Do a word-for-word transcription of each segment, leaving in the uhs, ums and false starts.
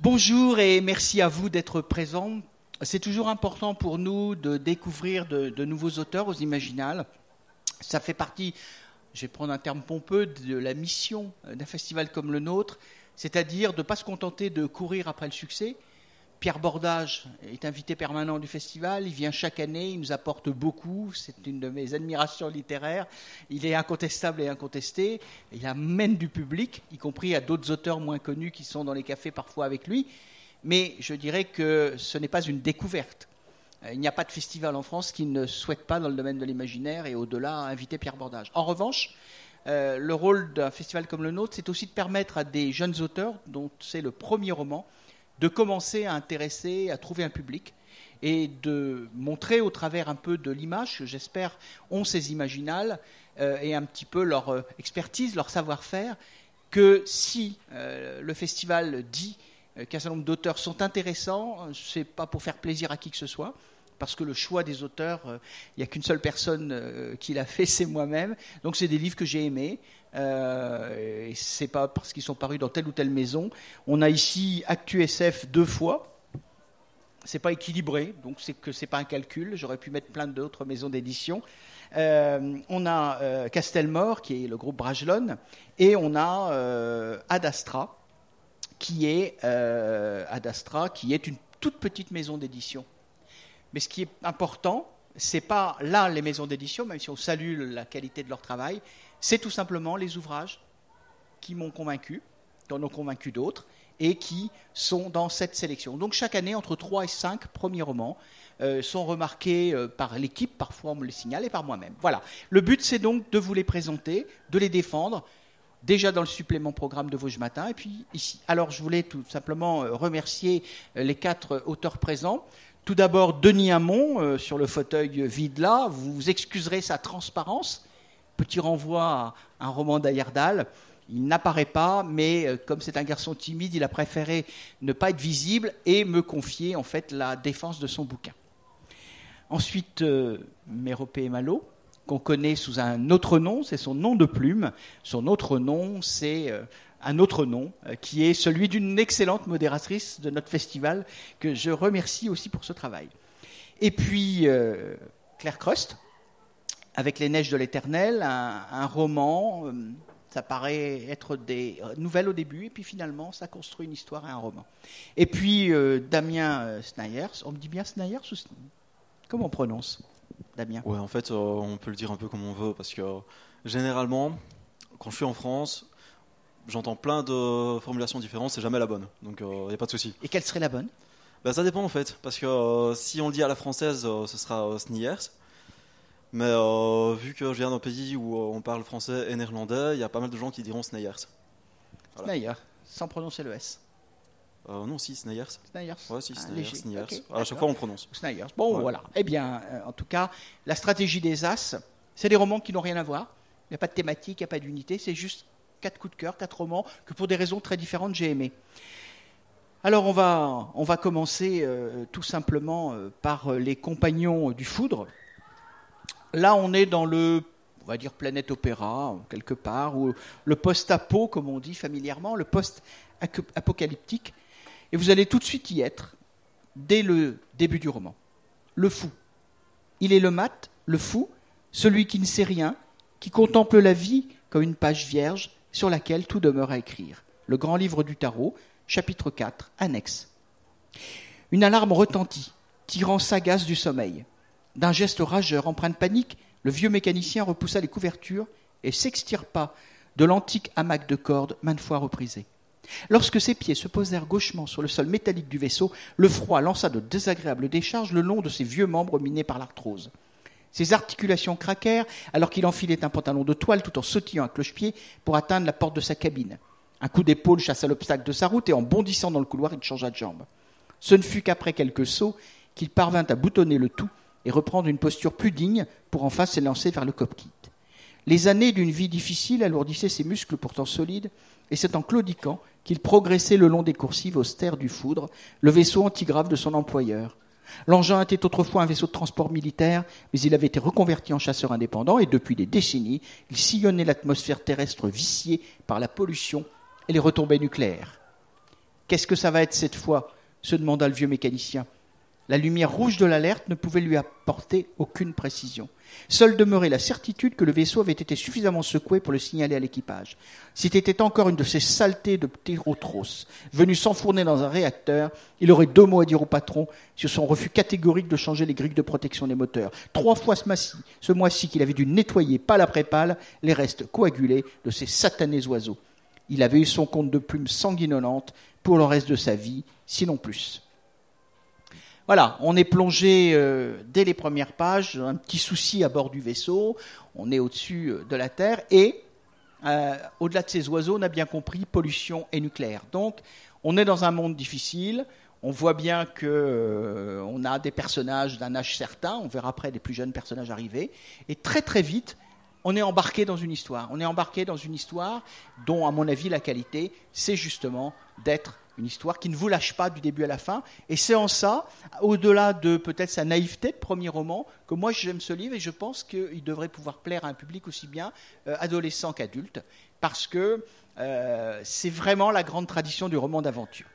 Bonjour et merci à vous d'être présents. C'est toujours important pour nous de découvrir de, de nouveaux auteurs aux Imaginales. Ça fait partie, je vais prendre un terme pompeux, de la mission d'un festival comme le nôtre, c'est-à-dire de ne pas se contenter de courir après le succès. Pierre Bordage est invité permanent du festival, il vient chaque année, il nous apporte beaucoup, c'est une de mes admirations littéraires, il est incontestable et incontesté, il amène du public, y compris à d'autres auteurs moins connus qui sont dans les cafés parfois avec lui, mais je dirais que ce n'est pas une découverte. Il n'y a pas de festival en France qui ne souhaite pas, dans le domaine de l'imaginaire et au-delà, inviter Pierre Bordage. En revanche, euh, le rôle d'un festival comme le nôtre, c'est aussi de permettre à des jeunes auteurs, dont c'est le premier roman, de commencer à intéresser, à trouver un public et de montrer au travers un peu de l'image, que j'espère ont ces Imaginales, euh, et un petit peu leur euh, expertise, leur savoir-faire, que si euh, le festival dit euh, qu'un certain nombre d'auteurs sont intéressants, c'est pas pour faire plaisir à qui que ce soit, parce que le choix des auteurs, il euh, n'y a qu'une seule personne euh, qui l'a fait, c'est moi-même. Donc c'est des livres que j'ai aimés. Euh, et c'est pas parce qu'ils sont parus dans telle ou telle maison. On a ici ActuSF deux fois. C'est pas équilibré, donc c'est que c'est pas un calcul. J'aurais pu mettre plein d'autres maisons d'édition. Euh, on a euh, Castelmore, qui est le groupe Brajlon, et on a euh, Ad Astra, qui est euh, Ad Astra, qui est une toute petite maison d'édition. Mais ce qui est important, c'est pas là les maisons d'édition, même si on salue la qualité de leur travail, c'est tout simplement les ouvrages qui m'ont convaincu, qui en ont convaincu d'autres, et qui sont dans cette sélection. Donc chaque année, entre trois et cinq premiers romans euh, sont remarqués euh, par l'équipe, parfois on me les signale, et par moi-même. Voilà. Le but, c'est donc de vous les présenter, de les défendre, déjà dans le supplément programme de Vosges Matin, et puis ici. Alors je voulais tout simplement remercier les quatre auteurs présents. Tout d'abord, Denis Hamon, euh, sur le fauteuil vide là. Vous vous excuserez sa transparence. Petit renvoi à un roman d'Heyerdahl. Il n'apparaît pas, mais euh, comme c'est un garçon timide, il a préféré ne pas être visible et me confier en fait la défense de son bouquin. Ensuite, euh, Méropé Malo, qu'on connaît sous un autre nom, c'est son nom de plume. Son autre nom, c'est... Euh, un autre nom, euh, qui est celui d'une excellente modératrice de notre festival, que je remercie aussi pour ce travail. Et puis, euh, Claire Crust, avec Les Neiges de l'Éternel, un, un roman, euh, ça paraît être des nouvelles au début, et puis finalement, ça construit une histoire et un roman. Et puis, euh, Damien euh, Snayers, on me dit bien Snayers ou Snayers ? Comment on prononce, Damien ? Ouais, en fait, euh, on peut le dire un peu comme on veut, parce que euh, généralement, quand je suis en France, j'entends plein de formulations différentes, c'est jamais la bonne, donc il euh, n'y a pas de souci. Et quelle serait la bonne ? Ben, ça dépend en fait, parce que euh, si on le dit à la française, euh, ce sera euh, Snayers, mais euh, vu que je viens d'un pays où euh, on parle français et néerlandais, il y a pas mal de gens qui diront Snayers. Voilà. Snayers, sans prononcer le S. Euh, non, si, Snayers. Snayers. Ouais, si, ah, Snayers, Snayers. Okay, à chaque fois, on prononce. Snayers. Bon, ouais. Voilà. Eh bien, euh, en tout cas, la stratégie des As, c'est des romans qui n'ont rien à voir. Il n'y a pas de thématique, il n'y a pas d'unité, c'est juste quatre coups de cœur, quatre romans que pour des raisons très différentes j'ai aimés. Alors on va, on va commencer euh, tout simplement euh, par euh, les compagnons du Foudre. Là on est dans le, on va dire planète opéra quelque part, ou le post-apo comme on dit familièrement, le post-apocalyptique, et vous allez tout de suite y être dès le début du roman. Le fou. Il est le mat, le fou, celui qui ne sait rien, qui contemple la vie comme une page vierge sur laquelle tout demeure à écrire. Le grand livre du tarot, chapitre quatre, annexe. Une alarme retentit, tirant Sagas du sommeil. D'un geste rageur, empreint de panique, le vieux mécanicien repoussa les couvertures et s'extirpa de l'antique hamac de corde maintes fois reprisé. Lorsque ses pieds se posèrent gauchement sur le sol métallique du vaisseau, le froid lança de désagréables décharges le long de ses vieux membres minés par l'arthrose. Ses articulations craquèrent alors qu'il enfilait un pantalon de toile tout en sautillant à cloche-pied pour atteindre la porte de sa cabine. Un coup d'épaule chassa l'obstacle de sa route et en bondissant dans le couloir, il changea de jambe. Ce ne fut qu'après quelques sauts qu'il parvint à boutonner le tout et reprendre une posture plus digne pour enfin s'élancer vers le cockpit. Les années d'une vie difficile alourdissaient ses muscles pourtant solides et c'est en claudiquant qu'il progressait le long des coursives austères du Foudre, le vaisseau antigrave de son employeur. L'engin était autrefois un vaisseau de transport militaire, mais il avait été reconverti en chasseur indépendant et depuis des décennies, il sillonnait l'atmosphère terrestre viciée par la pollution et les retombées nucléaires. Qu'est-ce que ça va être cette fois ? Se demanda le vieux mécanicien. La lumière rouge de l'alerte ne pouvait lui apporter aucune précision. Seule demeurait la certitude que le vaisseau avait été suffisamment secoué pour le signaler à l'équipage. S'il était encore une de ces saletés de ptérodros venues s'enfourner dans un réacteur, il aurait deux mots à dire au patron sur son refus catégorique de changer les grilles de protection des moteurs. Trois fois ce mois-ci, ce mois-ci qu'il avait dû nettoyer pâle après pâle les restes coagulés de ces satanés oiseaux. Il avait eu son compte de plumes sanguinolentes pour le reste de sa vie, sinon plus. Voilà, on est plongé euh, dès les premières pages, un petit souci à bord du vaisseau, on est au-dessus euh, de la Terre, et euh, au-delà de ces oiseaux, on a bien compris, pollution et nucléaire. Donc, on est dans un monde difficile, on voit bien qu'on euh, a des personnages d'un âge certain, on verra après des plus jeunes personnages arriver, et très très vite, on est embarqué dans une histoire. On est embarqué dans une histoire dont, à mon avis, la qualité, c'est justement d'être une histoire qui ne vous lâche pas du début à la fin. Et c'est en ça, au-delà de peut-être sa naïveté de premier roman, que moi j'aime ce livre et je pense qu'il devrait pouvoir plaire à un public aussi bien euh, adolescent qu'adulte, parce que euh, c'est vraiment la grande tradition du roman d'aventure.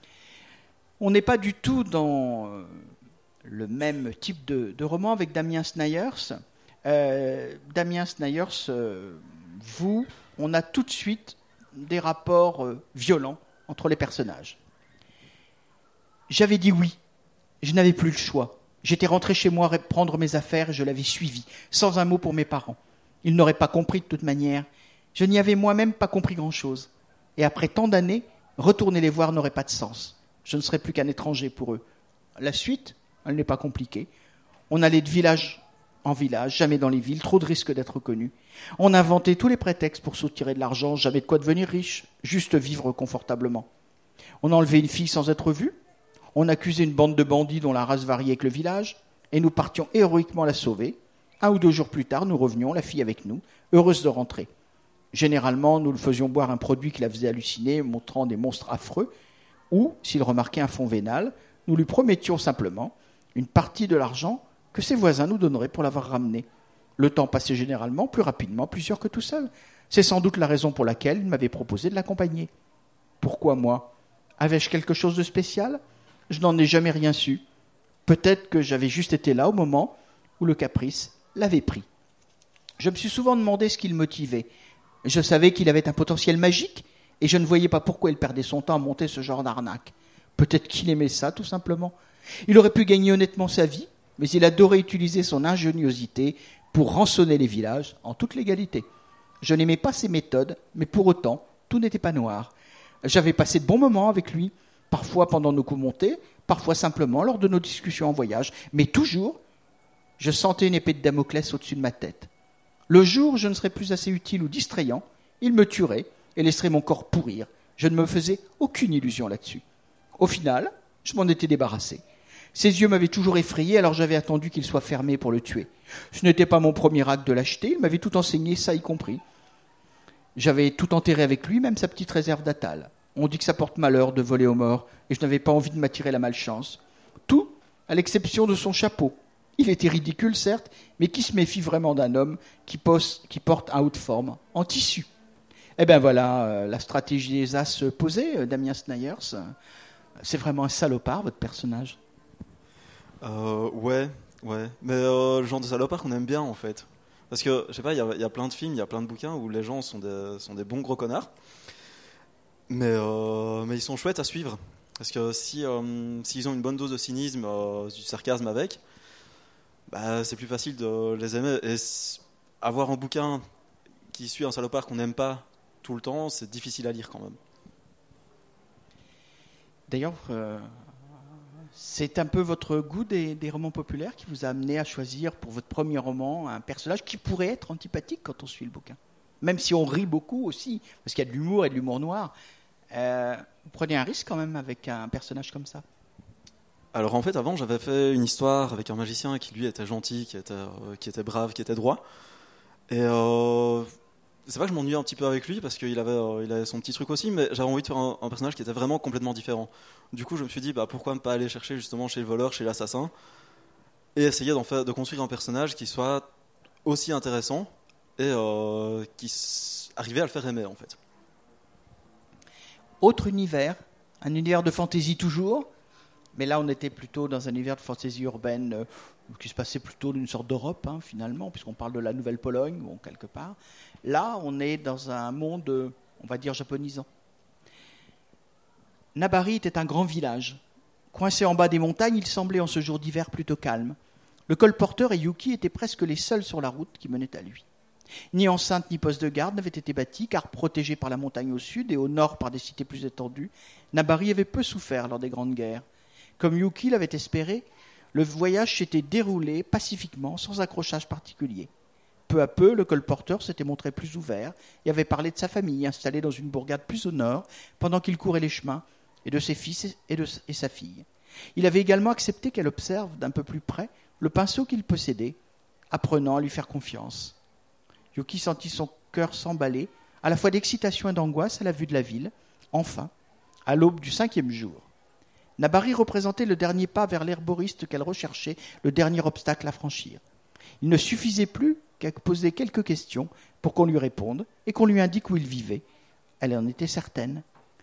On n'est pas du tout dans euh, le même type de, de roman avec Damien Snyders. Euh, Damien Snyders, euh, vous, on a tout de suite des rapports euh, violents entre les personnages. J'avais dit oui, je n'avais plus le choix. J'étais rentré chez moi prendre mes affaires et je l'avais suivi, sans un mot pour mes parents. Ils n'auraient pas compris de toute manière. Je n'y avais moi-même pas compris grand-chose. Et après tant d'années, retourner les voir n'aurait pas de sens. Je ne serais plus qu'un étranger pour eux. La suite, elle n'est pas compliquée. On allait de village en village, jamais dans les villes, trop de risques d'être connus. On inventait tous les prétextes pour soutirer de l'argent, jamais de quoi devenir riche, juste vivre confortablement. On enlevait une fille sans être vu, on accusait une bande de bandits dont la race variait avec le village, et nous partions héroïquement la sauver. Un ou deux jours plus tard, nous revenions, la fille avec nous, heureuse de rentrer. Généralement, nous le faisions boire un produit qui la faisait halluciner, montrant des monstres affreux, ou, s'il remarquait un fond vénal, nous lui promettions simplement une partie de l'argent que ses voisins nous donneraient pour l'avoir ramené. Le temps passait généralement plus rapidement, plus sûr que tout seul. C'est sans doute la raison pour laquelle il m'avait proposé de l'accompagner. Pourquoi moi ? Avais-je quelque chose de spécial ? Je n'en ai jamais rien su. Peut-être que j'avais juste été là au moment où le caprice l'avait pris. Je me suis souvent demandé ce qui le motivait. Je savais qu'il avait un potentiel magique et je ne voyais pas pourquoi il perdait son temps à monter ce genre d'arnaque. Peut-être qu'il aimait ça, tout simplement. Il aurait pu gagner honnêtement sa vie, mais il adorait utiliser son ingéniosité pour rançonner les villages en toute légalité. Je n'aimais pas ses méthodes, mais pour autant, tout n'était pas noir. J'avais passé de bons moments avec lui, parfois pendant nos coups montés, parfois simplement lors de nos discussions en voyage, mais toujours, je sentais une épée de Damoclès au-dessus de ma tête. Le jour où je ne serais plus assez utile ou distrayant, il me tuerait et laisserait mon corps pourrir. Je ne me faisais aucune illusion là-dessus. Au final, je m'en étais débarrassé. Ses yeux m'avaient toujours effrayé, alors j'avais attendu qu'il soit fermé pour le tuer. Ce n'était pas mon premier acte de lâcheté, il m'avait tout enseigné, ça y compris. J'avais tout enterré avec lui, même sa petite réserve d'Atal. On dit que ça porte malheur de voler aux morts, et je n'avais pas envie de m'attirer la malchance. Tout, à l'exception de son chapeau. Il était ridicule, certes, mais qui se méfie vraiment d'un homme qui, pose, qui porte un haut de forme, en tissu ? Eh bien voilà, euh, la stratégie des As posée, euh, Damien Snyders. Euh, c'est vraiment un salopard, votre personnage. Euh, ouais, ouais. Mais euh, le genre de salopard qu'on aime bien, en fait. Parce que, je sais pas, il y, y a plein de films, il y a plein de bouquins où les gens sont des, sont des bons gros connards. Mais, euh, mais ils sont chouettes à suivre. Parce que si, euh, s'ils ont une bonne dose de cynisme, euh, du sarcasme avec, bah, c'est plus facile de les aimer. Et avoir un bouquin qui suit un salopard qu'on n'aime pas tout le temps, c'est difficile à lire quand même. D'ailleurs, euh, c'est un peu votre goût des, des romans populaires qui vous a amené à choisir pour votre premier roman un personnage qui pourrait être antipathique quand on suit le bouquin. Même si on rit beaucoup aussi, parce qu'il y a de l'humour et de l'humour noir. Euh, vous prenez un risque quand même avec un personnage comme ça ? Alors en fait, avant, j'avais fait une histoire avec un magicien qui lui était gentil, qui était, euh, qui était brave, qui était droit. Et euh, c'est pas que je m'ennuyais un petit peu avec lui, parce qu'il avait, euh, il avait son petit truc aussi, mais j'avais envie de faire un, un personnage qui était vraiment complètement différent. Du coup, je me suis dit, bah, pourquoi ne pas aller chercher justement chez le voleur, chez l'assassin, et essayer d'en faire, de construire un personnage qui soit aussi intéressant, et euh, qui s- arrivait à le faire aimer en fait. Autre univers, Un univers de fantaisie toujours, mais là on était plutôt dans un univers de fantaisie urbaine euh, qui se passait plutôt d'une sorte d'Europe, hein, finalement, puisqu'on parle de la Nouvelle-Pologne, bon, quelque part. Là, on est dans un monde, euh, on va dire, japonisant. Nabari était un grand village. Coincé en bas des montagnes, il semblait en ce jour d'hiver plutôt calme. Le colporteur et Yuki étaient presque les seuls sur la route qui menait à lui. Ni enceinte ni poste de garde n'avaient été bâtis, car protégés par la montagne au sud et au nord par des cités plus étendues, Nabari avait peu souffert lors des grandes guerres. Comme Yuki l'avait espéré, le voyage s'était déroulé pacifiquement, sans accrochage particulier. Peu à peu, le colporteur s'était montré plus ouvert et avait parlé de sa famille, installée dans une bourgade plus au nord, pendant qu'il courait les chemins, et de ses fils et, de, et sa fille. Il avait également accepté qu'elle observe d'un peu plus près le pinceau qu'il possédait, apprenant à lui faire confiance. Yuki sentit son cœur s'emballer, à la fois d'excitation et d'angoisse à la vue de la ville, enfin, à l'aube du cinquième jour. Nabari représentait le dernier pas vers l'herboriste qu'elle recherchait, le dernier obstacle à franchir. Il ne suffisait plus qu'à poser quelques questions pour qu'on lui réponde et qu'on lui indique où il vivait. Elle en était certaine.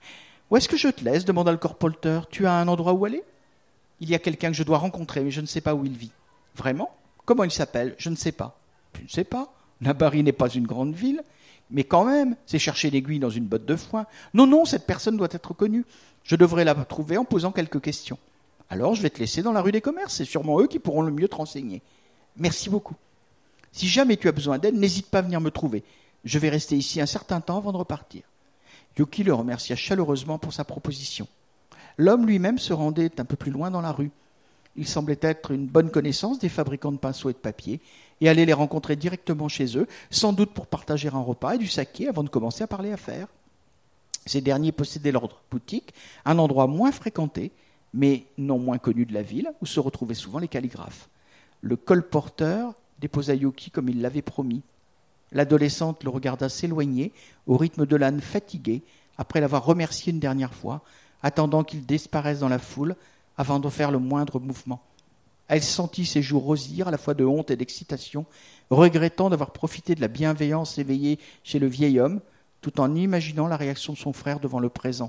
« Où est-ce que je te laisse ?» demanda le colporteur. « Tu as un endroit où aller ?»« Il y a quelqu'un que je dois rencontrer, mais je ne sais pas où il vit. »« Vraiment ? Comment il s'appelle ? Je ne sais pas. »« Tu ne sais pas ? Nabari n'est pas une grande ville. Mais quand même, c'est chercher l'aiguille dans une botte de foin. Non, non, cette personne doit être connue. Je devrais la trouver en posant quelques questions. Alors, je vais te laisser dans la rue des commerces. C'est sûrement eux qui pourront le mieux te renseigner. Merci beaucoup. Si jamais tu as besoin d'aide, n'hésite pas à venir me trouver. Je vais rester ici un certain temps avant de repartir. » Yuki le remercia chaleureusement pour sa proposition. L'homme lui-même se rendait un peu plus loin dans la rue. Il semblait être une bonne connaissance des fabricants de pinceaux et de papier et allait les rencontrer directement chez eux, sans doute pour partager un repas et du saké avant de commencer à parler affaires. Ces derniers possédaient leur boutique, un endroit moins fréquenté, mais non moins connu de la ville, où se retrouvaient souvent les calligraphes. Le colporteur déposa Yuki comme il l'avait promis. L'adolescente le regarda s'éloigner au rythme de l'âne fatigué, après l'avoir remercié une dernière fois, attendant qu'il disparaisse dans la foule avant de faire le moindre mouvement. Elle sentit ses joues rosir à la fois de honte et d'excitation, regrettant d'avoir profité de la bienveillance éveillée chez le vieil homme, tout en imaginant la réaction de son frère devant le présent.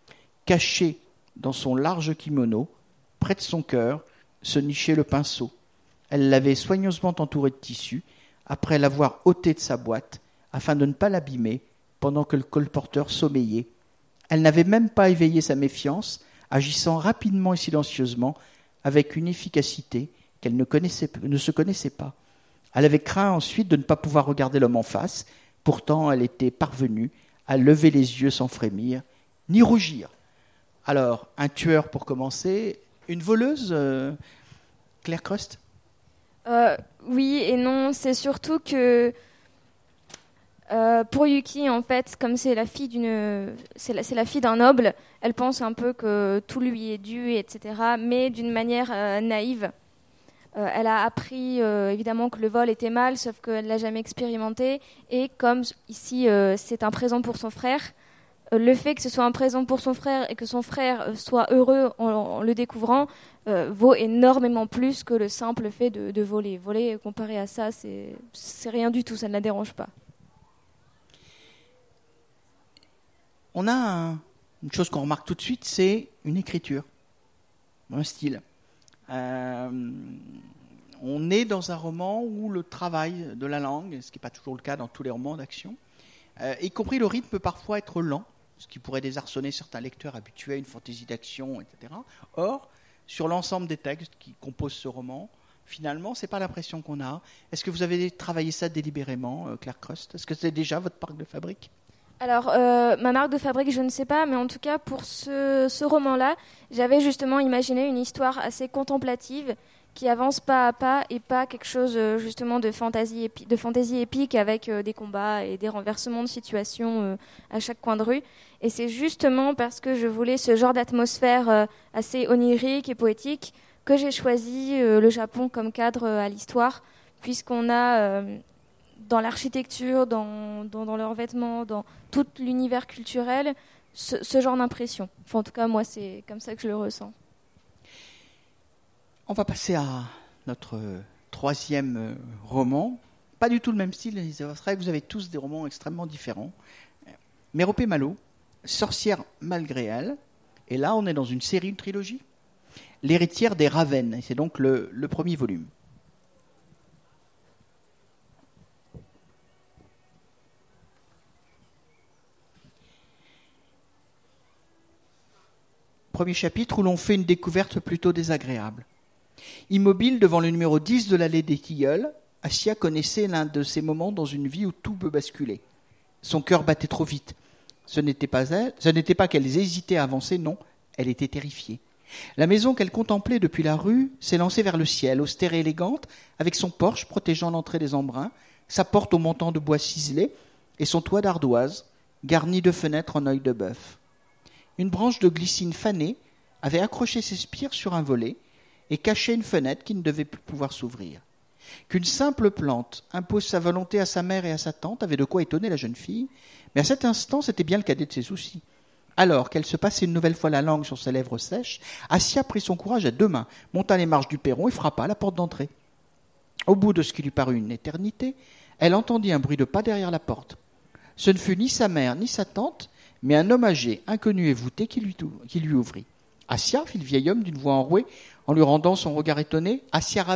Caché dans son large kimono, près de son cœur, se nichait le pinceau. Elle l'avait soigneusement entouré de tissu, après l'avoir ôté de sa boîte, afin de ne pas l'abîmer, pendant que le colporteur sommeillait. Elle n'avait même pas éveillé sa méfiance, agissant rapidement et silencieusement, avec une efficacité qu'elle ne, connaissait, ne se connaissait pas. Elle avait craint ensuite de ne pas pouvoir regarder l'homme en face, pourtant elle était parvenue à lever les yeux sans frémir, ni rougir. Alors, un tueur pour commencer, une voleuse, euh, Claire Crust ? Euh, oui et non, c'est surtout que euh, pour Yuki, en fait, comme c'est la fille d'une, c'est la, c'est la fille d'un noble, elle pense un peu que tout lui est dû, et cetera, mais d'une manière euh, naïve. Euh, elle a appris euh, évidemment que le vol était mal, sauf qu'elle l'a jamais expérimenté, et comme ici euh, c'est un présent pour son frère, euh, le fait que ce soit un présent pour son frère et que son frère soit heureux en, en le découvrant, Euh, vaut énormément plus que le simple fait de, de voler. Voler, comparé à ça, c'est, c'est rien du tout, ça ne la dérange pas. On a un, une chose qu'on remarque tout de suite, c'est une écriture, un style. Euh, on est dans un roman où le travail de la langue, ce qui n'est pas toujours le cas dans tous les romans d'action, euh, y compris le rythme peut parfois être lent, ce qui pourrait désarçonner certains lecteurs habitués à une fantaisie d'action, et cetera. Or, sur l'ensemble des textes qui composent ce roman, finalement, ce n'est pas l'impression qu'on a. Est-ce que vous avez travaillé ça délibérément, euh, Claire Crust ? Est-ce que c'est déjà votre marque de fabrique ? Alors, euh, ma marque de fabrique, je ne sais pas, mais en tout cas, pour ce, ce roman-là, j'avais justement imaginé une histoire assez contemplative qui avance pas à pas et pas quelque chose euh, justement de fantaisie, épi- de fantaisie épique avec euh, des combats et des renversements de situation euh, à chaque coin de rue. Et c'est justement parce que je voulais ce genre d'atmosphère euh, assez onirique et poétique que j'ai choisi euh, le Japon comme cadre euh, à l'histoire, puisqu'on a euh, dans l'architecture, dans, dans, dans leurs vêtements, dans tout l'univers culturel, ce, ce genre d'impression. Enfin, en tout cas, moi, c'est comme ça que je le ressens. On va passer à notre troisième roman. Pas du tout le même style, c'est vrai que vous avez tous des romans extrêmement différents. Méropée Malo, sorcière malgré elle, Et là, on est dans une série, une trilogie. L'héritière des Ravens, et c'est donc le, le premier volume. Premier chapitre où l'on fait une découverte plutôt désagréable. Immobile devant le numéro dix de l'allée des Tilleuls, Assia connaissait l'un de ces moments dans une vie où tout peut basculer. Son cœur battait trop vite. Ce n'était pas elle, ce n'était pas qu'elle hésitait à avancer, non, elle était terrifiée. La maison qu'elle contemplait depuis la rue s'élançait vers le ciel, austère et élégante, avec son porche protégeant l'entrée des embruns, sa porte au montant de bois ciselé et son toit d'ardoise, garni de fenêtres en œil de bœuf. Une branche de glycine fanée avait accroché ses spires sur un volet et caché une fenêtre qui ne devait plus pouvoir s'ouvrir. Qu'une simple plante impose sa volonté à sa mère et à sa tante avait de quoi étonner la jeune fille, mais à cet instant, c'était bien le cadet de ses soucis. Alors qu'elle se passait une nouvelle fois la langue sur ses lèvres sèches, Assia prit son courage à deux mains, monta les marches du perron et frappa à la porte d'entrée. Au bout de ce qui lui parut une éternité, elle entendit un bruit de pas derrière la porte. Ce ne fut ni sa mère ni sa tante, mais un homme âgé, inconnu et voûté, qui lui, qui lui ouvrit. « Assia » fit le vieil homme d'une voix enrouée, en lui rendant son regard étonné. « Assia Raven ?»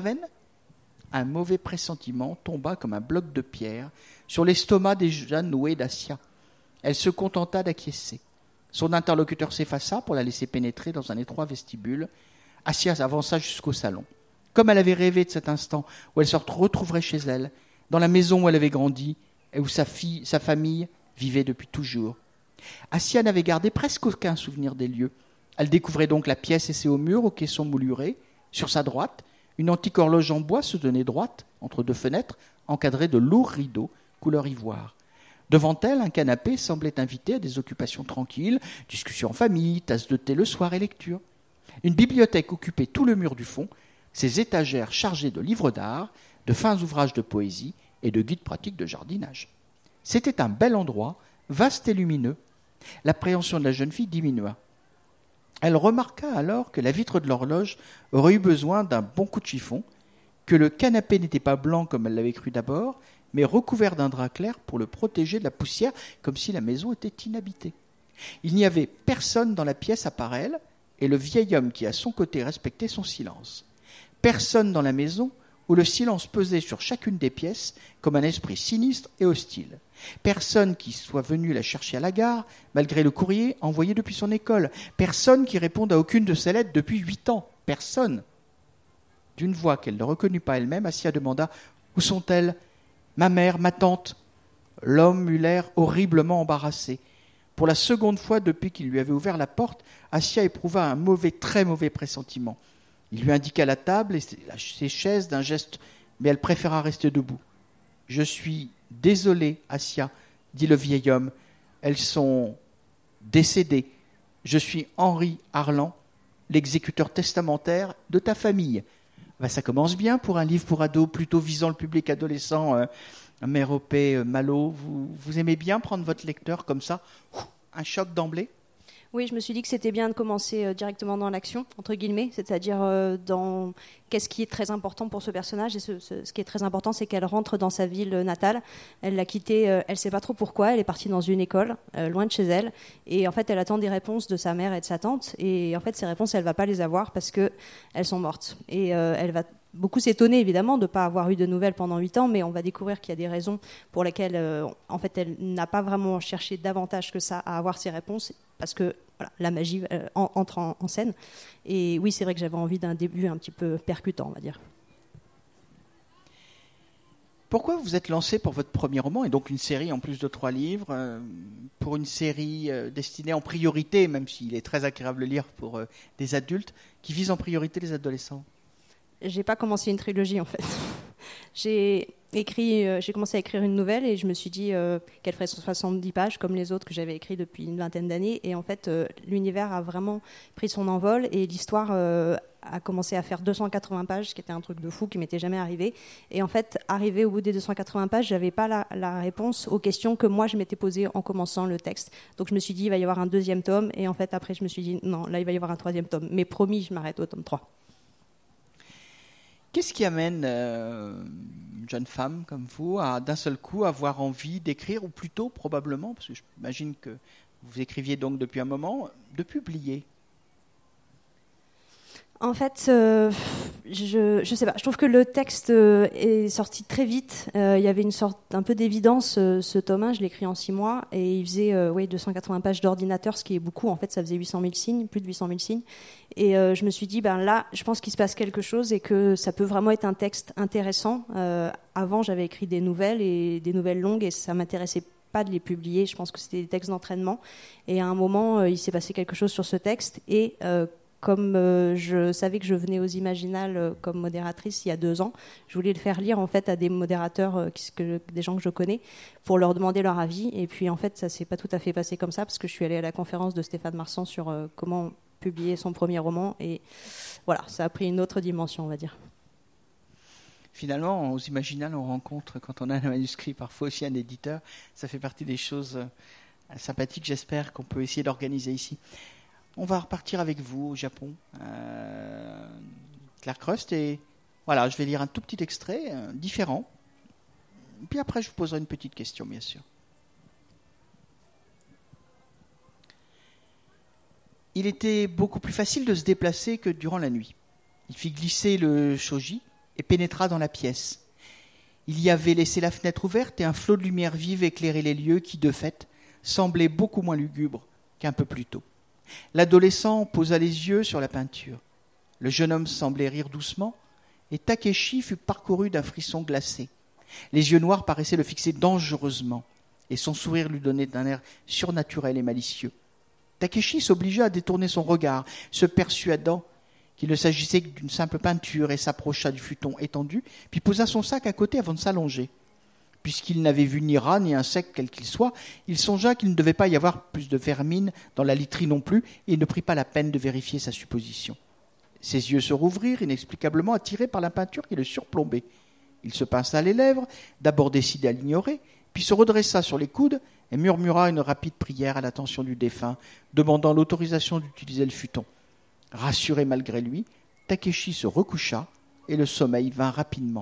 Un mauvais pressentiment tomba comme un bloc de pierre sur l'estomac déjà noué d'Assia. Elle se contenta d'acquiescer. Son interlocuteur s'effaça pour la laisser pénétrer dans un étroit vestibule. Assia avança jusqu'au salon. Comme elle avait rêvé de cet instant où elle se retrouverait chez elle, dans la maison où elle avait grandi et où sa fille, sa famille vivait depuis toujours. Assia n'avait gardé presque aucun souvenir des lieux. Elle découvrait donc la pièce et ses hauts murs aux caissons moulurés. Sur sa droite, une antique horloge en bois se tenait droite, entre deux fenêtres, encadrée de lourds rideaux, couleur ivoire. Devant elle, un canapé semblait inviter à des occupations tranquilles, discussions en famille, tasses de thé le soir et lecture. Une bibliothèque occupait tout le mur du fond, ses étagères chargées de livres d'art, de fins ouvrages de poésie et de guides pratiques de jardinage. C'était un bel endroit, vaste et lumineux. L'appréhension de la jeune fille diminua. Elle remarqua alors que la vitre de l'horloge aurait eu besoin d'un bon coup de chiffon, que le canapé n'était pas blanc comme elle l'avait cru d'abord, mais recouvert d'un drap clair pour le protéger de la poussière, comme si la maison était inhabitée. Il n'y avait personne dans la pièce à part elle, et le vieil homme qui à son côté respectait son silence. Personne dans la maison où le silence pesait sur chacune des pièces comme un esprit sinistre et hostile. Personne qui soit venu la chercher à la gare, malgré le courrier envoyé depuis son école. Personne qui réponde à aucune de ses lettres depuis huit ans. Personne. D'une voix qu'elle ne reconnut pas elle-même, Assia demanda « Où sont-elles ? Ma mère, ma tante ?» L'homme eut l'air horriblement embarrassé. Pour la seconde fois depuis qu'il lui avait ouvert la porte, Assia éprouva un mauvais, très mauvais pressentiment. Il lui indiqua la table et ses chaises d'un geste, mais elle préféra rester debout. « Je suis désolé, Assia, » dit le vieil homme. « Elles sont décédées. Je suis Henri Arlan, l'exécuteur testamentaire de ta famille. » Ben, ça commence bien pour un livre pour ados plutôt visant le public adolescent. Euh, Méropée, euh, Malo, vous, vous aimez bien prendre votre lecteur comme ça, un choc d'emblée ? Oui, je me suis dit que c'était bien de commencer euh, directement dans l'action, entre guillemets, c'est-à-dire euh, dans qu'est-ce qui est très important pour ce personnage. Et ce, ce, ce qui est très important, c'est qu'elle rentre dans sa ville natale. Elle l'a quittée, euh, elle ne sait pas trop pourquoi. Elle est partie dans une école, euh, loin de chez elle. Et en fait, elle attend des réponses de sa mère et de sa tante. Et en fait, ces réponses, elle ne va pas les avoir parce qu'elles sont mortes. Et euh, elle va beaucoup s'étonner, évidemment, de ne pas avoir eu de nouvelles pendant huit ans, mais on va découvrir qu'il y a des raisons pour lesquelles, euh, en fait, elle n'a pas vraiment cherché davantage que ça à avoir ces réponses, parce que voilà, la magie euh, en, entre en, en scène. Et oui, c'est vrai que j'avais envie d'un début un petit peu percutant, on va dire. Pourquoi vous êtes lancé pour votre premier roman, et donc une série en plus de trois livres, euh, pour une série euh, destinée en priorité, même s'il est très agréable de lire pour euh, des adultes, qui vise en priorité les adolescents ? J'ai pas commencé une trilogie en fait. J'ai écrit, euh, j'ai commencé à écrire une nouvelle et je me suis dit euh, qu'elle ferait soixante-dix pages comme les autres que j'avais écrits depuis une vingtaine d'années. Et en fait, euh, l'univers a vraiment pris son envol et l'histoire euh, a commencé à faire deux cent quatre-vingts pages, ce qui était un truc de fou qui m'était jamais arrivé. Et en fait, arrivé au bout des deux cent quatre-vingts pages, j'avais pas la, la réponse aux questions que moi je m'étais posées en commençant le texte. Donc je me suis dit il va y avoir un deuxième tome et en fait après je me suis dit non, là il va y avoir un troisième tome. Mais promis, je m'arrête au tome trois. Qu'est-ce qui amène euh, une jeune femme comme vous à d'un seul coup avoir envie d'écrire, ou plutôt probablement, parce que j'imagine que vous écriviez donc depuis un moment, de publier ? En fait, euh, je je sais pas. Je trouve que le texte euh, est sorti très vite. Euh, il y avait une sorte un peu d'évidence. Euh, ce tome un, je l'ai écrit en six mois et il faisait euh, ouais, deux cent quatre-vingts pages d'ordinateur, ce qui est beaucoup. En fait, ça faisait huit cent mille signes, plus de huit cent mille signes. Et euh, je me suis dit, ben là, je pense qu'il se passe quelque chose et que ça peut vraiment être un texte intéressant. Euh, avant, j'avais écrit des nouvelles et des nouvelles longues et ça m'intéressait pas de les publier. Je pense que c'était des textes d'entraînement. Et à un moment, euh, il s'est passé quelque chose sur ce texte et euh, comme euh, je savais que je venais aux Imaginales euh, comme modératrice il y a deux ans, je voulais le faire lire en fait à des modérateurs, euh, qui, que, des gens que je connais, pour leur demander leur avis. Et puis en fait, ça s'est pas tout à fait passé comme ça parce que je suis allée à la conférence de Stéphane Marsan sur euh, comment publier son premier roman et voilà, ça a pris une autre dimension, on va dire. Finalement, aux Imaginales, on rencontre, quand on a un manuscrit, parfois aussi un éditeur. Ça fait partie des choses euh, sympathiques, j'espère, qu'on peut essayer d'organiser ici. On va repartir avec vous au Japon, euh, Claire Crust, et voilà, je vais lire un tout petit extrait, euh, différent. Puis après, je vous poserai une petite question, bien sûr. Il était beaucoup plus facile de se déplacer que durant la nuit. Il fit glisser le shoji et pénétra dans la pièce. Il y avait laissé la fenêtre ouverte et un flot de lumière vive éclairait les lieux qui, de fait, semblaient beaucoup moins lugubres qu'un peu plus tôt. L'adolescent posa les yeux sur la peinture. Le jeune homme semblait rire doucement, et Takeshi fut parcouru d'un frisson glacé. Les yeux noirs paraissaient le fixer dangereusement, et son sourire lui donnait un air surnaturel et malicieux. Takeshi s'obligea à détourner son regard, se persuadant qu'il ne s'agissait que d'une simple peinture, et s'approcha du futon étendu, puis posa son sac à côté avant de s'allonger. Puisqu'il n'avait vu ni rat ni insecte quel qu'il soit, il songea qu'il ne devait pas y avoir plus de vermine dans la literie non plus, et il ne prit pas la peine de vérifier sa supposition. Ses yeux se rouvrirent, inexplicablement attirés par la peinture qui le surplombait. Il se pinça les lèvres, d'abord décidé à l'ignorer, puis se redressa sur les coudes et murmura une rapide prière à l'attention du défunt, demandant l'autorisation d'utiliser le futon. Rassuré malgré lui, Takeshi se recoucha et le sommeil vint rapidement.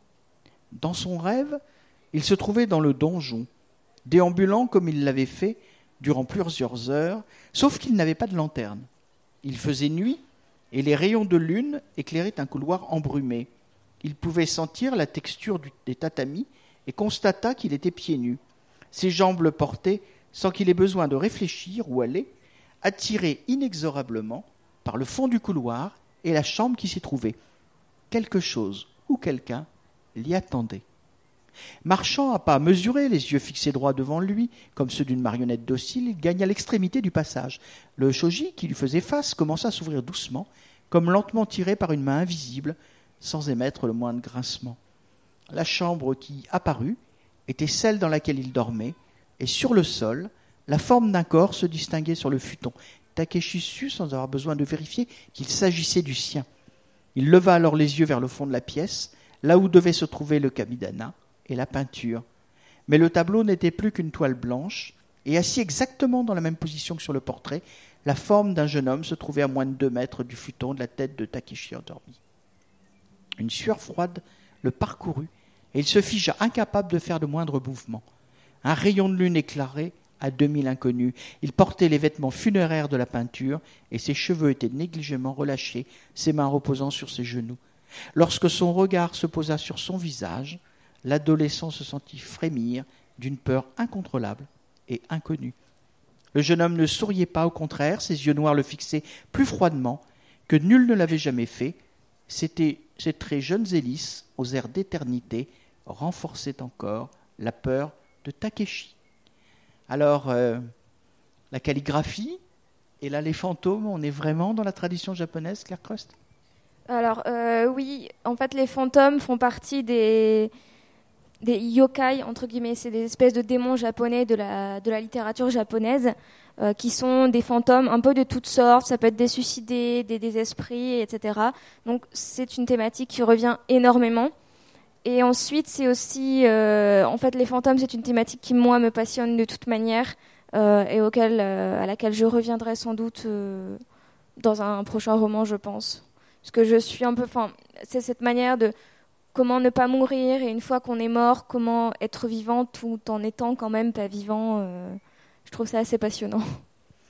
Dans son rêve, il se trouvait dans le donjon, déambulant comme il l'avait fait durant plusieurs heures, sauf qu'il n'avait pas de lanterne. Il faisait nuit, et les rayons de lune éclairaient un couloir embrumé. Il pouvait sentir la texture du, des tatamis et constata qu'il était pieds nus. Ses jambes le portaient, sans qu'il ait besoin de réfléchir où aller, attiré inexorablement par le fond du couloir et la chambre qui s'y trouvait. Quelque chose ou quelqu'un l'y attendait. Marchant à pas mesurés, les yeux fixés droit devant lui, comme ceux d'une marionnette docile, il gagna l'extrémité du passage. Le shoji, qui lui faisait face, commença à s'ouvrir doucement, comme lentement tiré par une main invisible, sans émettre le moindre grincement. La chambre qui apparut était celle dans laquelle il dormait, et sur le sol, la forme d'un corps se distinguait sur le futon. Takeshi sut, sans avoir besoin de vérifier, qu'il s'agissait du sien. Il leva alors les yeux vers le fond de la pièce, là où devait se trouver le kamidana et la peinture. Mais le tableau n'était plus qu'une toile blanche, et assis exactement dans la même position que sur le portrait, la forme d'un jeune homme se trouvait à moins de deux mètres du futon de la tête de Takeshi endormi. Une sueur froide le parcourut, et il se figea incapable de faire le moindre mouvement. Un rayon de lune éclairait à demi l'inconnu. Il portait les vêtements funéraires de la peinture, et ses cheveux étaient négligemment relâchés, ses mains reposant sur ses genoux. Lorsque son regard se posa sur son visage, l'adolescent se sentit frémir d'une peur incontrôlable et inconnue. Le jeune homme ne souriait pas, au contraire, ses yeux noirs le fixaient plus froidement que nul ne l'avait jamais fait. C'était ces traits jeunes et lisses, aux airs d'éternité, renforçaient encore la peur de Takeshi. Alors, euh, la calligraphie, et là les fantômes, on est vraiment dans la tradition japonaise, Claire Crust ? Alors, euh, oui, en fait, les fantômes font partie des... des yokai, entre guillemets, c'est des espèces de démons japonais de la, de la littérature japonaise, euh, qui sont des fantômes un peu de toutes sortes. Ça peut être des suicidés, des, des esprits, et cetera. Donc c'est une thématique qui revient énormément. Et ensuite, c'est aussi, euh, en fait, les fantômes, c'est une thématique qui, moi, me passionne de toute manière, euh, et auquel, euh, à laquelle je reviendrai sans doute euh, dans un prochain roman, je pense. Parce que je suis un peu, enfin, c'est cette manière de comment ne pas mourir, et une fois qu'on est mort, comment être vivant tout en étant quand même pas vivant. Euh, je trouve ça assez passionnant.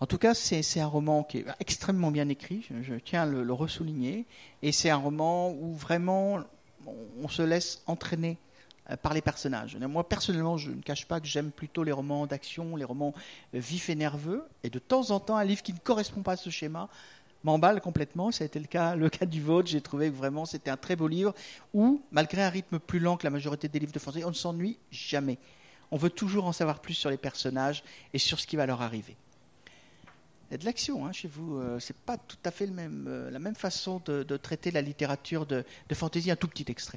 En tout cas, c'est, c'est un roman qui est extrêmement bien écrit, je, je tiens à le, le ressouligner, et c'est un roman où vraiment on, on se laisse entraîner euh, par les personnages. Moi, personnellement, je ne cache pas que j'aime plutôt les romans d'action, les romans euh, vifs et nerveux, et de temps en temps, un livre qui ne correspond pas à ce schéma m'emballe complètement. Ça a été le cas, le cas du vôtre. J'ai trouvé que vraiment c'était un très beau livre où, malgré un rythme plus lent que la majorité des livres de fantasy, on ne s'ennuie jamais. On veut toujours en savoir plus sur les personnages et sur ce qui va leur arriver. Il y a de l'action hein, chez vous. Euh, c'est pas tout à fait le même, euh, la même façon de, de traiter la littérature de, de fantasy. Un tout petit extrait.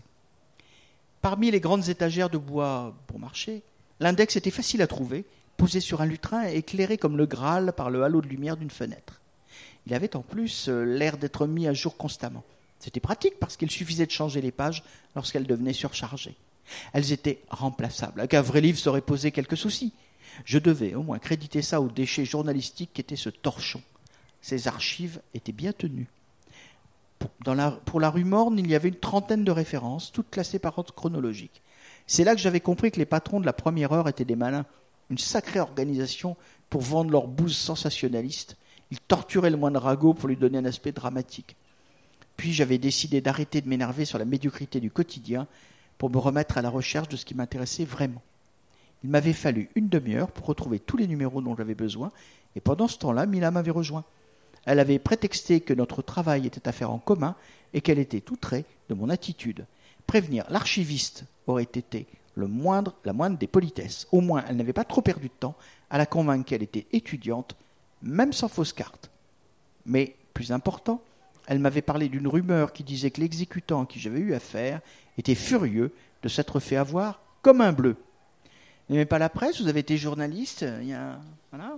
Parmi les grandes étagères de bois bon marché, l'index était facile à trouver, posé sur un lutrin et éclairé comme le Graal par le halo de lumière d'une fenêtre. Il avait en plus euh, l'air d'être mis à jour constamment. C'était pratique parce qu'il suffisait de changer les pages lorsqu'elles devenaient surchargées. Elles étaient remplaçables. Avec un vrai livre, ça aurait posé quelques soucis. Je devais au moins créditer ça au déchet journalistique qu'était ce torchon. Ces archives étaient bien tenues. Pour, dans la, pour la rue Morne, il y avait une trentaine de références, toutes classées par ordre chronologique. C'est là que j'avais compris que les patrons de la première heure étaient des malins. Une sacrée organisation pour vendre leur bouse sensationnaliste. Ils torturaient le moine Rago pour lui donner un aspect dramatique. Puis j'avais décidé d'arrêter de m'énerver sur la médiocrité du quotidien pour me remettre à la recherche de ce qui m'intéressait vraiment. Il m'avait fallu une demi-heure pour retrouver tous les numéros dont j'avais besoin, et pendant ce temps-là, Mila m'avait rejoint. Elle avait prétexté que notre travail était à faire en commun et qu'elle était outrée de mon attitude. Prévenir l'archiviste aurait été le moindre, la moindre des politesses. Au moins, elle n'avait pas trop perdu de temps à la convaincre qu'elle était étudiante, même sans fausse carte. Mais, plus important, elle m'avait parlé d'une rumeur qui disait que l'exécutant à qui j'avais eu affaire était furieux de s'être fait avoir comme un bleu. Vous n'aimez pas la presse? Vous avez été journaliste? Il y a... Voilà.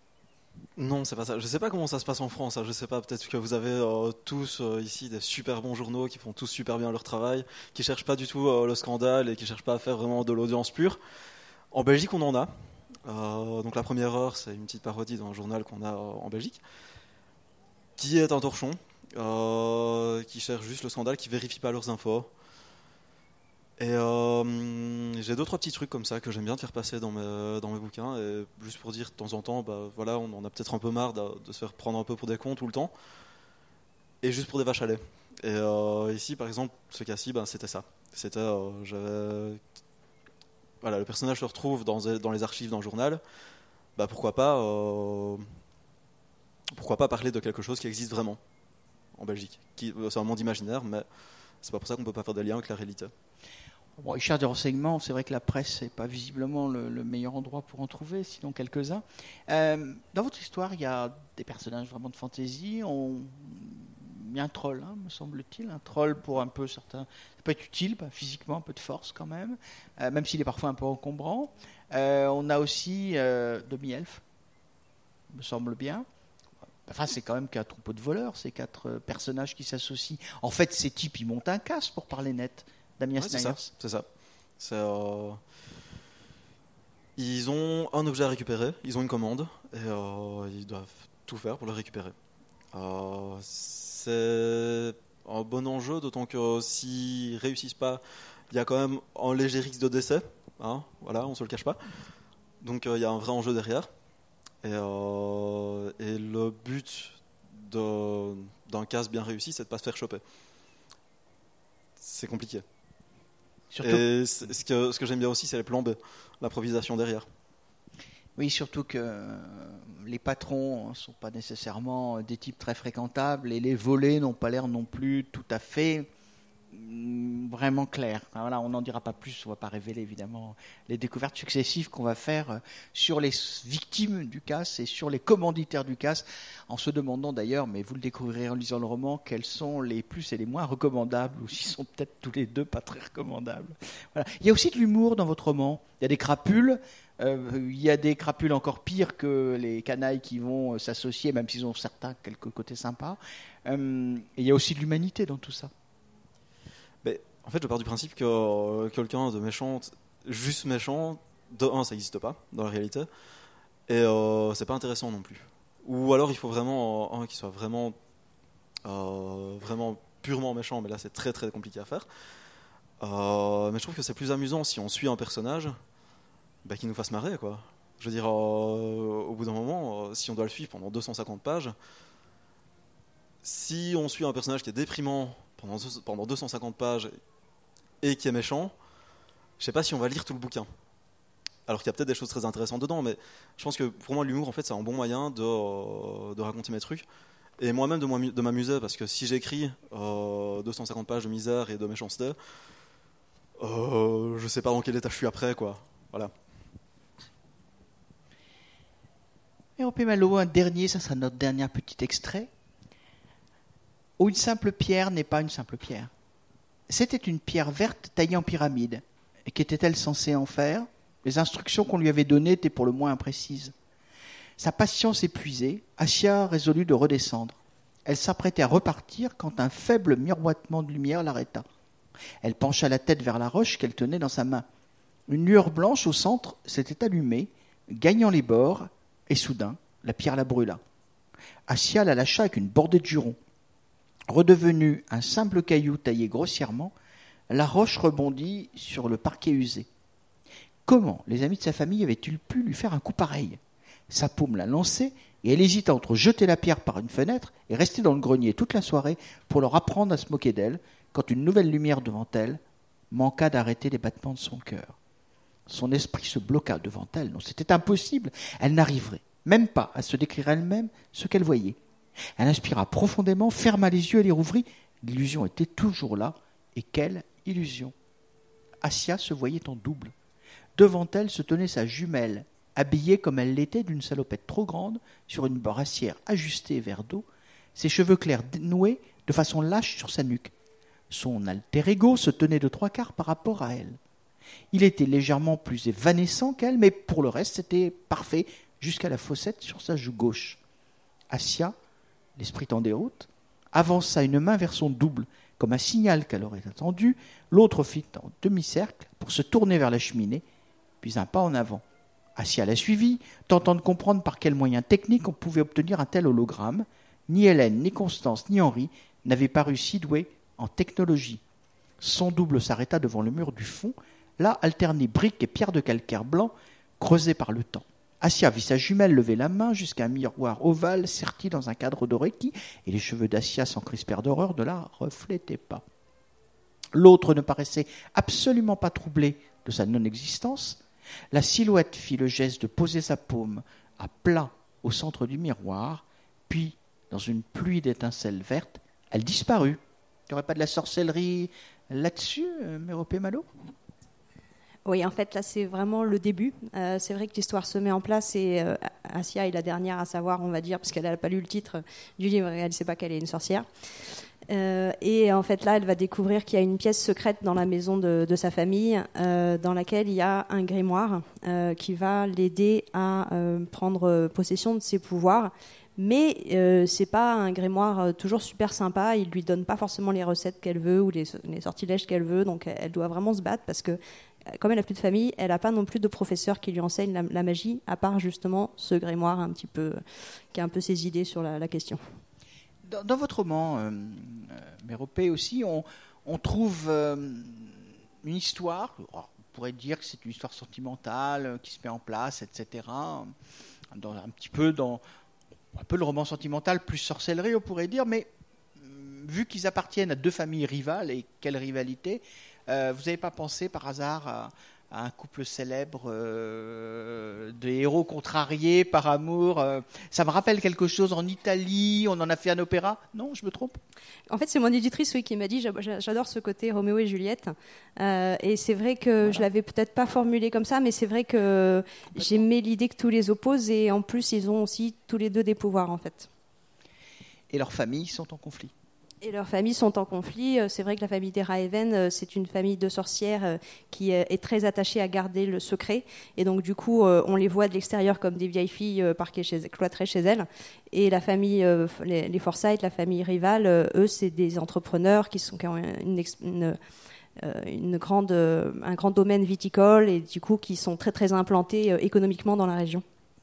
Non, c'est pas ça. Je sais pas comment ça se passe en France. Hein. Je sais pas, peut-être que vous avez euh, tous euh, ici des super bons journaux qui font tous super bien leur travail, qui cherchent pas du tout euh, le scandale et qui cherchent pas à faire vraiment de l'audience pure. En Belgique, on en a. Euh, donc la première heure, c'est une petite parodie d'un journal qu'on a euh, en Belgique, qui est un torchon, euh, qui cherche juste le scandale, qui vérifie pas leurs infos. Et euh, j'ai deux trois petits trucs comme ça que j'aime bien faire passer dans mes, dans mes bouquins, et juste pour dire de temps en temps, bah, voilà, on en a peut-être un peu marre de, de se faire prendre un peu pour des cons tout le temps, et juste pour des vaches à lait. Et euh, ici, par exemple, ce cas-ci, bah, c'était ça. C'était, euh, j'avais... Voilà, le personnage se retrouve dans, dans les archives d'un journal, bah, pourquoi pas, euh, pourquoi pas parler de quelque chose qui existe vraiment en Belgique. Qui, c'est un monde imaginaire, mais c'est pas pour ça qu'on peut pas faire des liens avec la réalité. Bon, il cherche des renseignements, c'est vrai que la presse n'est pas visiblement le, le meilleur endroit pour en trouver, sinon quelques-uns. Euh, dans votre histoire, il y a des personnages vraiment de fantaisie. On... Il y a un troll, hein, me semble-t-il. Un troll pour un peu certains. Ça peut être utile, bah, physiquement, un peu de force quand même, euh, même s'il est parfois un peu encombrant. Euh, on a aussi euh, demi-elfe, me semble bien. Enfin, c'est quand même qu'un troupeau de voleurs, ces quatre euh, personnages qui s'associent. En fait, ces types, ils montent un casse, pour parler net. Damien ouais, Snyers. C'est ça. C'est ça. C'est, euh... Ils ont un objet à récupérer, ils ont une commande, et euh, ils doivent tout faire pour le récupérer. Euh, c'est un bon enjeu, d'autant que s'ils réussissent pas, il y a quand même un léger risque de décès. Hein, voilà, on se le cache pas. Donc euh, il y a un vrai enjeu derrière. Et, euh, et le but de, d'un casse bien réussi, c'est de ne pas se faire choper. C'est compliqué. Surtout... Et ce que, ce que j'aime bien aussi, c'est les plans B, l'improvisation derrière. Oui, surtout que les patrons ne sont pas nécessairement des types très fréquentables et les volets n'ont pas l'air non plus tout à fait vraiment clairs. Voilà, on n'en dira pas plus, on ne va pas révéler évidemment les découvertes successives qu'on va faire sur les victimes du casse et sur les commanditaires du casse, en se demandant d'ailleurs, mais vous le découvrirez en lisant le roman, quels sont les plus et les moins recommandables, ou s'ils sont peut-être tous les deux pas très recommandables. Voilà. Il y a aussi de l'humour dans votre roman, il y a des crapules. Euh, il y a des crapules encore pires que les canailles qui vont euh, s'associer, même s'ils ont certains quelques côtés sympas. Euh, et il y a aussi de l'humanité dans tout ça. Mais, en fait, je pars du principe que euh, quelqu'un de méchant, juste méchant, de un, ça n'existe pas dans la réalité, et euh, c'est pas intéressant non plus. Ou alors il faut vraiment euh, un qui soit vraiment, euh, vraiment purement méchant, mais là c'est très très compliqué à faire. Euh, mais je trouve que c'est plus amusant si on suit un personnage. Bah, qui nous fasse marrer, quoi. Je veux dire, euh, au bout d'un moment, euh, si on doit le suivre pendant deux cent cinquante pages, si on suit un personnage qui est déprimant pendant, pendant deux cent cinquante pages et qui est méchant, je sais pas si on va lire tout le bouquin. Alors qu'il y a peut-être des choses très intéressantes dedans, mais je pense que pour moi, l'humour, en fait, c'est un bon moyen de, euh, de raconter mes trucs. Et moi-même de, de m'amuser, parce que si j'écris euh, deux cent cinquante pages de misère et de méchanceté, euh, je sais pas dans quel état je suis après, quoi. Voilà. Méropée Malo, un dernier, ça sera notre dernier petit extrait. Où une simple pierre n'est pas une simple pierre. C'était une pierre verte taillée en pyramide. Et qu'était-elle censée en faire ? Les instructions qu'on lui avait données étaient pour le moins imprécises. Sa patience épuisée, Assia résolut de redescendre. Elle s'apprêtait à repartir quand un faible miroitement de lumière l'arrêta. Elle pencha la tête vers la roche qu'elle tenait dans sa main. Une lueur blanche au centre s'était allumée, gagnant les bords, et soudain, la pierre la brûla. Assia la lâcha avec une bordée de jurons. Redevenue un simple caillou taillé grossièrement, la roche rebondit sur le parquet usé. Comment les amis de sa famille avaient-ils pu lui faire un coup pareil ? Sa paume la lançait, et elle hésita entre jeter la pierre par une fenêtre et rester dans le grenier toute la soirée pour leur apprendre à se moquer d'elle, quand une nouvelle lumière devant elle manqua d'arrêter les battements de son cœur. Son esprit se bloqua devant elle. Non, c'était impossible. Elle n'arriverait même pas à se décrire elle-même ce qu'elle voyait. Elle inspira profondément, ferma les yeux et les rouvrit. L'illusion était toujours là. Et quelle illusion ! Assia se voyait en double. Devant elle se tenait sa jumelle, habillée comme elle l'était d'une salopette trop grande, sur une brassière ajustée vers dos, ses cheveux clairs noués de façon lâche sur sa nuque. Son alter ego se tenait de trois quarts par rapport à elle. Il était légèrement plus évanescent qu'elle, mais pour le reste, c'était parfait, jusqu'à la fossette sur sa joue gauche. Assia, l'esprit en déroute, avança une main vers son double, comme un signal qu'elle aurait attendu. L'autre fit en demi-cercle pour se tourner vers la cheminée, puis un pas en avant. Assia la suivit, tentant de comprendre par quels moyens techniques on pouvait obtenir un tel hologramme. Ni Hélène, ni Constance, ni Henri n'avaient paru si doués en technologie. Son double s'arrêta devant le mur du fond, là alternaient briques et pierres de calcaire blanc creusées par le temps. Assia vit sa jumelle lever la main jusqu'à un miroir ovale serti dans un cadre doré qui, et les cheveux d'Assia s'encrispèrent d'horreur, ne la reflétaient pas. L'autre ne paraissait absolument pas troublé de sa non-existence. La silhouette fit le geste de poser sa paume à plat au centre du miroir, puis, dans une pluie d'étincelles vertes, elle disparut. Il n'y aurait pas de la sorcellerie là-dessus, Méropée Malo ? Oui, en fait, là, c'est vraiment le début. Euh, c'est vrai que l'histoire se met en place et euh, Assia est la dernière à savoir, on va dire, parce qu'elle n'a pas lu le titre du livre et elle ne sait pas qu'elle est une sorcière. Euh, et en fait, là, elle va découvrir qu'il y a une pièce secrète dans la maison de, de sa famille, euh, dans laquelle il y a un grimoire euh, qui va l'aider à euh, prendre possession de ses pouvoirs. Mais euh, c'est pas un grimoire euh, toujours super sympa. Il lui donne pas forcément les recettes qu'elle veut ou les, les sortilèges qu'elle veut. Donc, elle doit vraiment se battre parce que, comme elle a plus de famille, elle n'a pas non plus de professeur qui lui enseigne la, la magie, à part justement ce grimoire un petit peu, qui a un peu ses idées sur la, la question. Dans, dans votre roman, euh, Méropée aussi, on, on trouve euh, une histoire, on pourrait dire que c'est une histoire sentimentale euh, qui se met en place, et cetera. Dans, un petit peu dans un peu le roman sentimental, plus sorcellerie, on pourrait dire, mais vu qu'ils appartiennent à deux familles rivales, et quelle rivalité, euh, vous n'avez pas pensé par hasard à, à un couple célèbre euh, de héros contrariés par amour euh, ça me rappelle quelque chose en Italie, on en a fait un opéra. Non, je me trompe? En fait, c'est mon éditrice oui, qui m'a dit j'adore ce côté Roméo et Juliette. Euh, et c'est vrai que voilà. Je l'avais peut-être pas formulé comme ça, mais c'est vrai que j'aimais l'idée que tous les opposent et en plus, ils ont aussi tous les deux des pouvoirs en fait. Et leurs familles sont en conflit. Et leurs familles sont en conflit. C'est vrai que la famille des Raeven, c'est une famille de sorcières qui est très attachée à garder le secret. Et donc, du coup, on les voit de l'extérieur comme des vieilles filles parquées chez, cloîtrées chez elles. Et la famille, les Forsyth, la famille rivale, eux, c'est des entrepreneurs qui, sont, qui ont une, une, une grande, un grand domaine viticole et du coup, qui sont très, très implantés économiquement dans la région.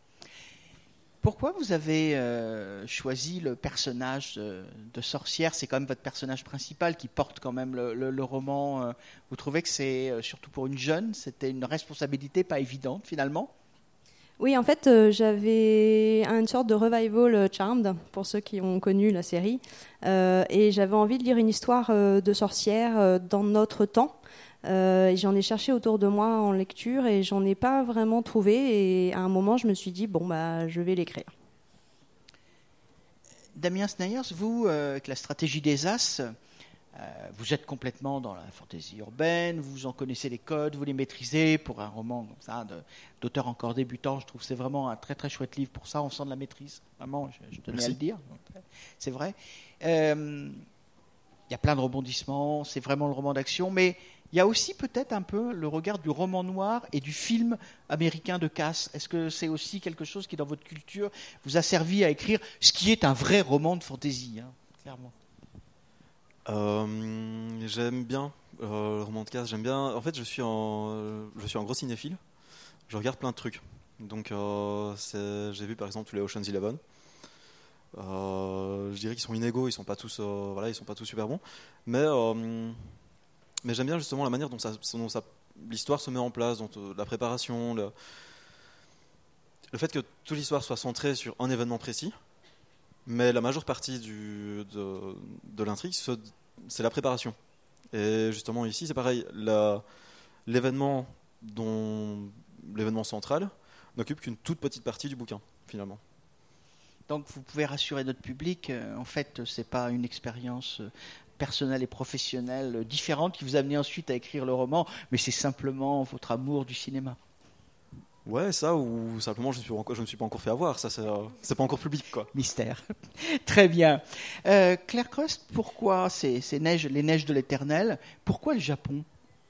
Pourquoi vous avez euh, choisi le personnage de, de sorcière? C'est quand même votre personnage principal qui porte quand même le, le, le roman. Euh, vous trouvez que c'est, surtout pour une jeune, c'était une responsabilité pas évidente finalement? Oui, en fait, euh, j'avais une sorte de revival euh, Charmed, pour ceux qui ont connu la série. Euh, et j'avais envie de lire une histoire euh, de sorcière euh, dans notre temps. Euh, et j'en ai cherché autour de moi en lecture et j'en ai pas vraiment trouvé. Et à un moment, je me suis dit, bon, bah, je vais l'écrire. Damien Sneyers, vous, euh, avec la stratégie des As, euh, vous êtes complètement dans la fantaisie urbaine, vous en connaissez les codes, vous les maîtrisez. Pour un roman comme ça, de, d'auteur encore débutant, je trouve que c'est vraiment un très très chouette livre. Pour ça, on sent de la maîtrise. Vraiment, je, je tenais Merci. à le dire. C'est vrai. Il euh, y a plein de rebondissements, c'est vraiment le roman d'action, mais il y a aussi peut-être un peu le regard du roman noir et du film américain de casse. Est-ce que c'est aussi quelque chose qui, dans votre culture, vous a servi à écrire ce qui est un vrai roman de fantaisie, hein, clairement? euh, J'aime bien euh, le roman de casse. J'aime bien. En fait, je suis un, je suis un gros cinéphile. Je regarde plein de trucs. Donc, euh, c'est, j'ai vu par exemple tous les Ocean's Eleven. Euh, je dirais qu'ils sont inégaux. Ils sont pas tous, euh, voilà, ils sont pas tous super bons. Mais euh, Mais j'aime bien justement la manière dont, ça, dont ça, l'histoire se met en place, dont, euh, la préparation, le, le fait que toute l'histoire soit centrée sur un événement précis, mais la majeure partie du, de, de l'intrigue, c'est la préparation. Et justement ici, c'est pareil, la, l'événement, dont, l'événement central n'occupe qu'une toute petite partie du bouquin, finalement. Donc vous pouvez rassurer notre public, euh, en fait, c'est pas une expérience... Euh, personnelle et professionnelle différente qui vous a amené ensuite à écrire le roman, mais c'est simplement votre amour du cinéma. Ouais, ça, ou simplement je, suis encore, je ne me suis pas encore fait avoir, ça c'est, euh, c'est pas encore public, quoi. Mystère. Très bien. Euh, Claire Crust, pourquoi ces, ces neiges, les neiges de l'éternel, pourquoi le Japon?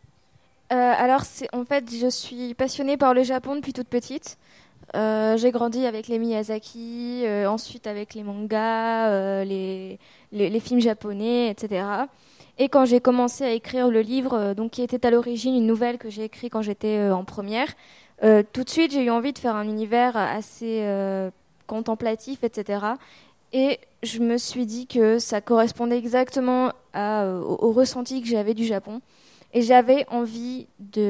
euh, Alors, c'est, en fait, je suis passionnée par le Japon depuis toute petite. Euh, j'ai grandi avec les Miyazaki, euh, ensuite avec les mangas, euh, les, les, les films japonais, et cetera. Et quand j'ai commencé à écrire le livre, euh, donc qui était à l'origine une nouvelle que j'ai écrite quand j'étais euh, en première, euh, tout de suite j'ai eu envie de faire un univers assez euh, contemplatif, et cetera. Et je me suis dit que ça correspondait exactement à, euh, au, au ressenti que j'avais du Japon. Et j'avais envie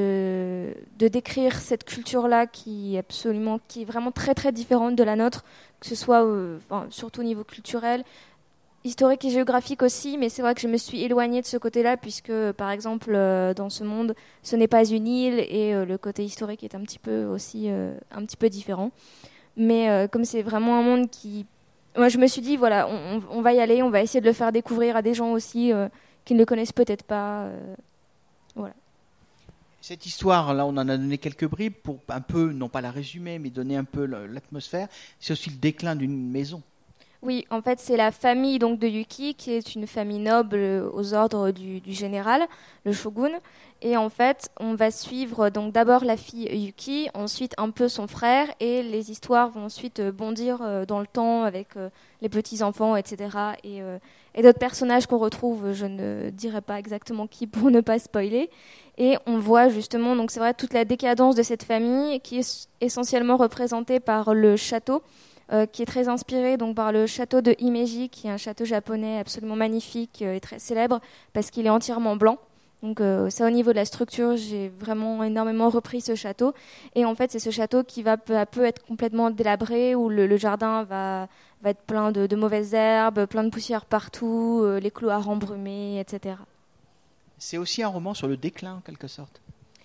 de, de décrire cette culture-là qui est absolument, qui est vraiment très très différente de la nôtre, que ce soit euh, enfin, surtout au niveau culturel, historique et géographique aussi. Mais c'est vrai que je me suis éloignée de ce côté-là puisque, par exemple, euh, dans ce monde, ce n'est pas une île et euh, le côté historique est un petit peu aussi euh, un petit peu différent. Mais euh, comme c'est vraiment un monde qui, moi je me suis dit voilà, on, on va y aller, on va essayer de le faire découvrir à des gens aussi euh, qui ne le connaissent peut-être pas. Euh, Voilà. Cette histoire, là, on en a donné quelques bribes pour un peu, non pas la résumer, mais donner un peu l'atmosphère. C'est aussi le déclin d'une maison. Oui, en fait, c'est la famille donc de Yuki, qui est une famille noble aux ordres du, du général, le shogun. Et en fait, on va suivre donc d'abord la fille Yuki, ensuite un peu son frère, et les histoires vont ensuite bondir dans le temps avec les petits-enfants, et cetera. Et, et d'autres personnages qu'on retrouve, je ne dirai pas exactement qui pour ne pas spoiler. Et on voit justement, donc c'est vrai, toute la décadence de cette famille qui est essentiellement représentée par le château, Euh, qui est très inspiré donc, par le château de Himeji, qui est un château japonais absolument magnifique euh, et très célèbre, parce qu'il est entièrement blanc. Donc euh, ça, au niveau de la structure, j'ai vraiment énormément repris ce château. Et en fait, c'est ce château qui va peu à peu être complètement délabré, où le, le jardin va, va être plein de, de mauvaises herbes, plein de poussière partout, euh, les couloirs embrumés, et cetera. C'est aussi un roman sur le déclin, en quelque sorte.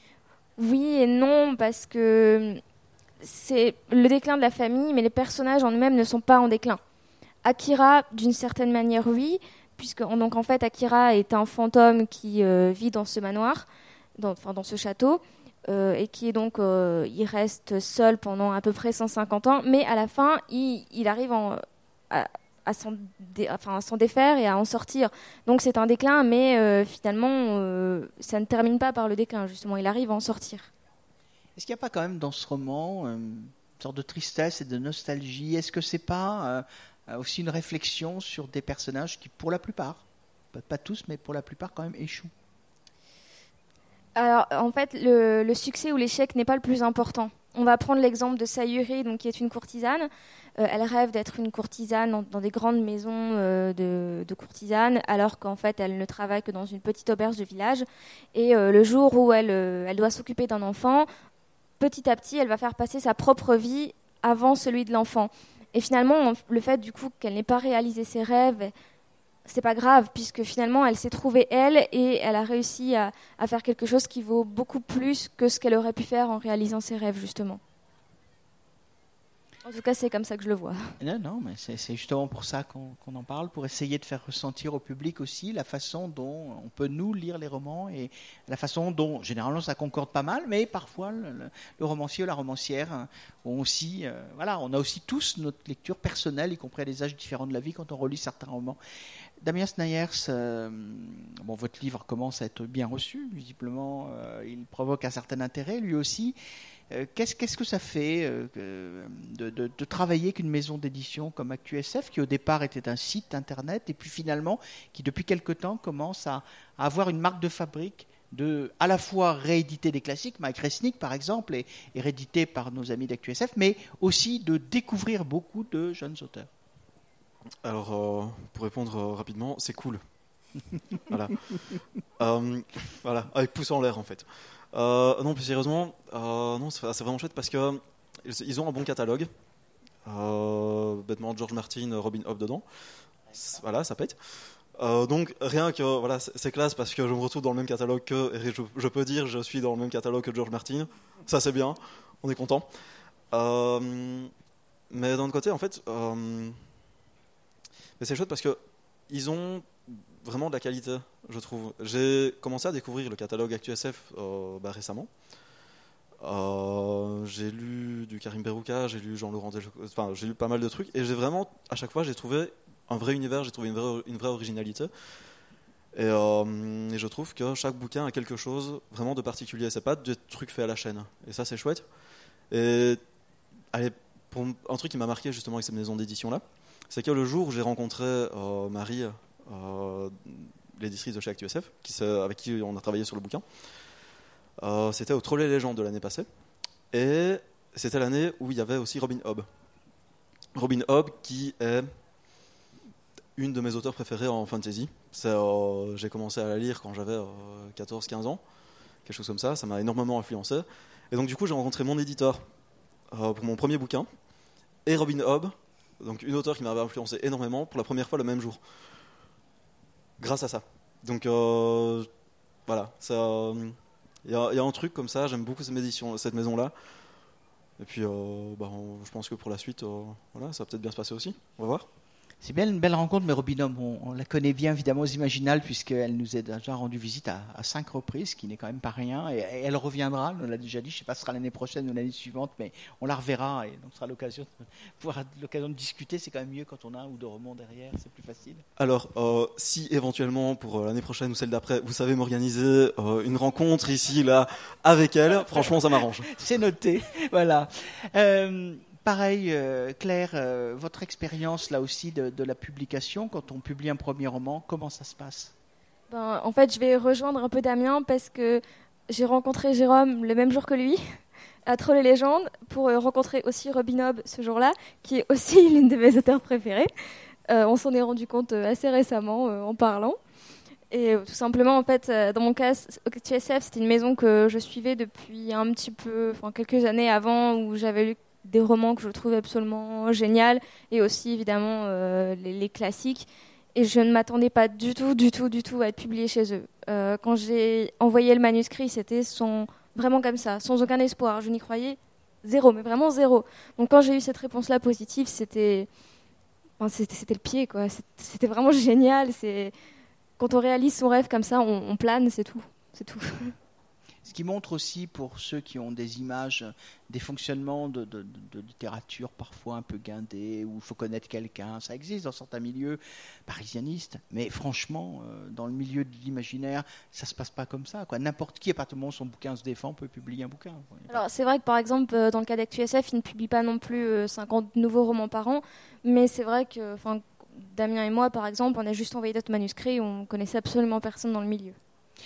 Oui et non, parce que c'est le déclin de la famille, mais les personnages en eux-mêmes ne sont pas en déclin. Akira, d'une certaine manière, oui, puisque donc, en fait, Akira est un fantôme qui euh, vit dans ce manoir, dans, enfin, dans ce château, euh, et qui est donc, euh, il reste seul pendant à peu près cent cinquante ans, mais à la fin, il, il arrive en, à, à, s'en dé, enfin, à s'en défaire et à en sortir. Donc c'est un déclin, mais euh, finalement, euh, ça ne termine pas par le déclin, justement, il arrive à en sortir. Est-ce qu'il n'y a pas quand même dans ce roman euh, une sorte de tristesse et de nostalgie? Est-ce que c'est pas euh, aussi une réflexion sur des personnages qui, pour la plupart, pas, pas tous, mais pour la plupart quand même échouent? Alors, en fait, le, le succès ou l'échec n'est pas le plus important. On va prendre l'exemple de Sayuri, donc, qui est une courtisane. Euh, elle rêve d'être une courtisane dans, dans des grandes maisons euh, de, de courtisanes, alors qu'en fait, elle ne travaille que dans une petite auberge de village. Et euh, le jour où elle, euh, elle doit s'occuper d'un enfant, petit à petit, elle va faire passer sa propre vie avant celui de l'enfant. Et finalement, le fait du coup qu'elle n'ait pas réalisé ses rêves, c'est pas grave, puisque finalement, elle s'est trouvée elle et elle a réussi à, à faire quelque chose qui vaut beaucoup plus que ce qu'elle aurait pu faire en réalisant ses rêves, justement. En tout cas, c'est comme ça que je le vois. Non, non, mais c'est, c'est justement pour ça qu'on, qu'on en parle, pour essayer de faire ressentir au public aussi la façon dont on peut nous lire les romans et la façon dont, généralement, ça concorde pas mal, mais parfois le, le, le romancier ou la romancière ont aussi, euh, voilà, on a aussi tous notre lecture personnelle, y compris à des âges différents de la vie quand on relit certains romans. Damien Snayers, euh, bon, votre livre commence à être bien reçu, visiblement, euh, il provoque un certain intérêt, lui aussi. Euh, qu'est-ce, qu'est-ce que ça fait euh, de, de, de travailler avec une maison d'édition comme ActuSF, qui au départ était un site internet, et puis finalement, qui depuis quelque temps commence à, à avoir une marque de fabrique, de à la fois rééditer des classiques, Mike Resnick par exemple, et, et réédité par nos amis d'ActuSF, mais aussi de découvrir beaucoup de jeunes auteurs. Alors, euh, pour répondre euh, rapidement, c'est cool. Voilà. euh, voilà, avec pouce en l'air en fait. Euh, non, plus sérieusement, euh, non, c'est, c'est vraiment chouette parce que ils ont un bon catalogue. Euh, bêtement, George Martin, Robin Hobb dedans. C'est, voilà, ça pète. Euh, donc rien que voilà, c'est, c'est classe parce que je me retrouve dans le même catalogue que, et je, je peux dire, je suis dans le même catalogue que George Martin. Ça c'est bien, on est content. Euh, mais d'un autre côté, en fait, euh, mais c'est chouette parce que ils ont vraiment de la qualité, je trouve. J'ai commencé à découvrir le catalogue ActuSF euh, bah, récemment. Euh, j'ai lu du Karim Berouka, j'ai lu Jean-Laurent Delge... enfin j'ai lu pas mal de trucs et j'ai vraiment, à chaque fois, j'ai trouvé un vrai univers, j'ai trouvé une vraie, une vraie originalité. Et, euh, et je trouve que chaque bouquin a quelque chose vraiment de particulier. C'est pas des trucs faits à la chaîne. Et ça, c'est chouette. Et allez, pour un truc qui m'a marqué justement avec cette maison d'édition là, c'est que le jour où j'ai rencontré euh, Marie, euh, l'éditrice de chez ActuSF, qui, avec qui on a travaillé sur le bouquin, euh, c'était au Trolley Légende de l'année passée. Et c'était l'année où il y avait aussi Robin Hobb. Robin Hobb, qui est une de mes auteurs préférés en fantasy. C'est, euh, j'ai commencé à la lire quand j'avais euh, quatorze quinze ans, quelque chose comme ça. Ça m'a énormément influencé. Et donc du coup, j'ai rencontré mon éditeur euh, pour mon premier bouquin, et Robin Hobb, donc une auteure qui m'avait influencé énormément, pour la première fois le même jour. Grâce à ça. Donc euh, voilà, il euh, y, y a un truc comme ça, j'aime beaucoup cette, édition, cette maison-là. Et puis euh, bah, on, je pense que pour la suite, euh, voilà, ça va peut-être bien se passer aussi. On va voir. C'est bien une belle rencontre, mais Robin Hobb, on, on la connaît bien évidemment aux Imaginales, puisqu'elle nous a déjà rendu visite à, à cinq reprises, ce qui n'est quand même pas rien. Et, et elle reviendra, on l'a déjà dit, je ne sais pas si ce sera l'année prochaine ou l'année suivante, mais on la reverra et donc ce sera l'occasion de, pouvoir, l'occasion de discuter. C'est quand même mieux quand on a un ou deux romans derrière, c'est plus facile. Alors, euh, si éventuellement pour l'année prochaine ou celle d'après, vous savez m'organiser euh, une rencontre ici, là, avec elle, franchement, ça m'arrange. C'est noté, voilà. Euh, Pareil, euh, Claire, euh, votre expérience là aussi de, de la publication, quand on publie un premier roman, comment ça se passe ? Ben, en fait, je vais rejoindre un peu Damien parce que j'ai rencontré Jérôme le même jour que lui à Trolley Légende pour euh, rencontrer aussi Robin Hobb ce jour-là, qui est aussi l'une de mes auteurs préférées. Euh, on s'en est rendu compte euh, assez récemment euh, en parlant. Et euh, tout simplement, en fait, euh, dans mon cas, ActuSF, c'était une maison que je suivais depuis un petit peu, enfin quelques années avant, où j'avais lu des romans que je trouvais absolument géniaux, et aussi évidemment euh, les, les classiques. Et je ne m'attendais pas du tout, du tout, du tout à être publiée chez eux. Euh, quand j'ai envoyé le manuscrit, c'était sans, vraiment comme ça, sans aucun espoir. Je n'y croyais zéro, mais vraiment zéro. Donc quand j'ai eu cette réponse-là positive, c'était, enfin, c'était, c'était le pied, quoi. C'était vraiment génial. C'est... Quand on réalise son rêve comme ça, on, on plane, c'est tout. C'est tout. Ce qui montre aussi, pour ceux qui ont des images, des fonctionnements de, de, de littérature parfois un peu guindés, où il faut connaître quelqu'un. Ça existe dans certains milieux parisianistes, mais franchement, euh, dans le milieu de l'imaginaire, ça ne se passe pas comme ça, quoi. N'importe qui, à partir du moment où son bouquin se défend, peut publier un bouquin. Alors, c'est vrai que, par exemple, dans le cas d'ActuSF, ils ne publient pas non plus cinquante nouveaux romans par an, mais c'est vrai que Damien et moi, par exemple, on a juste envoyé notre manuscrit, on ne connaissait absolument personne dans le milieu.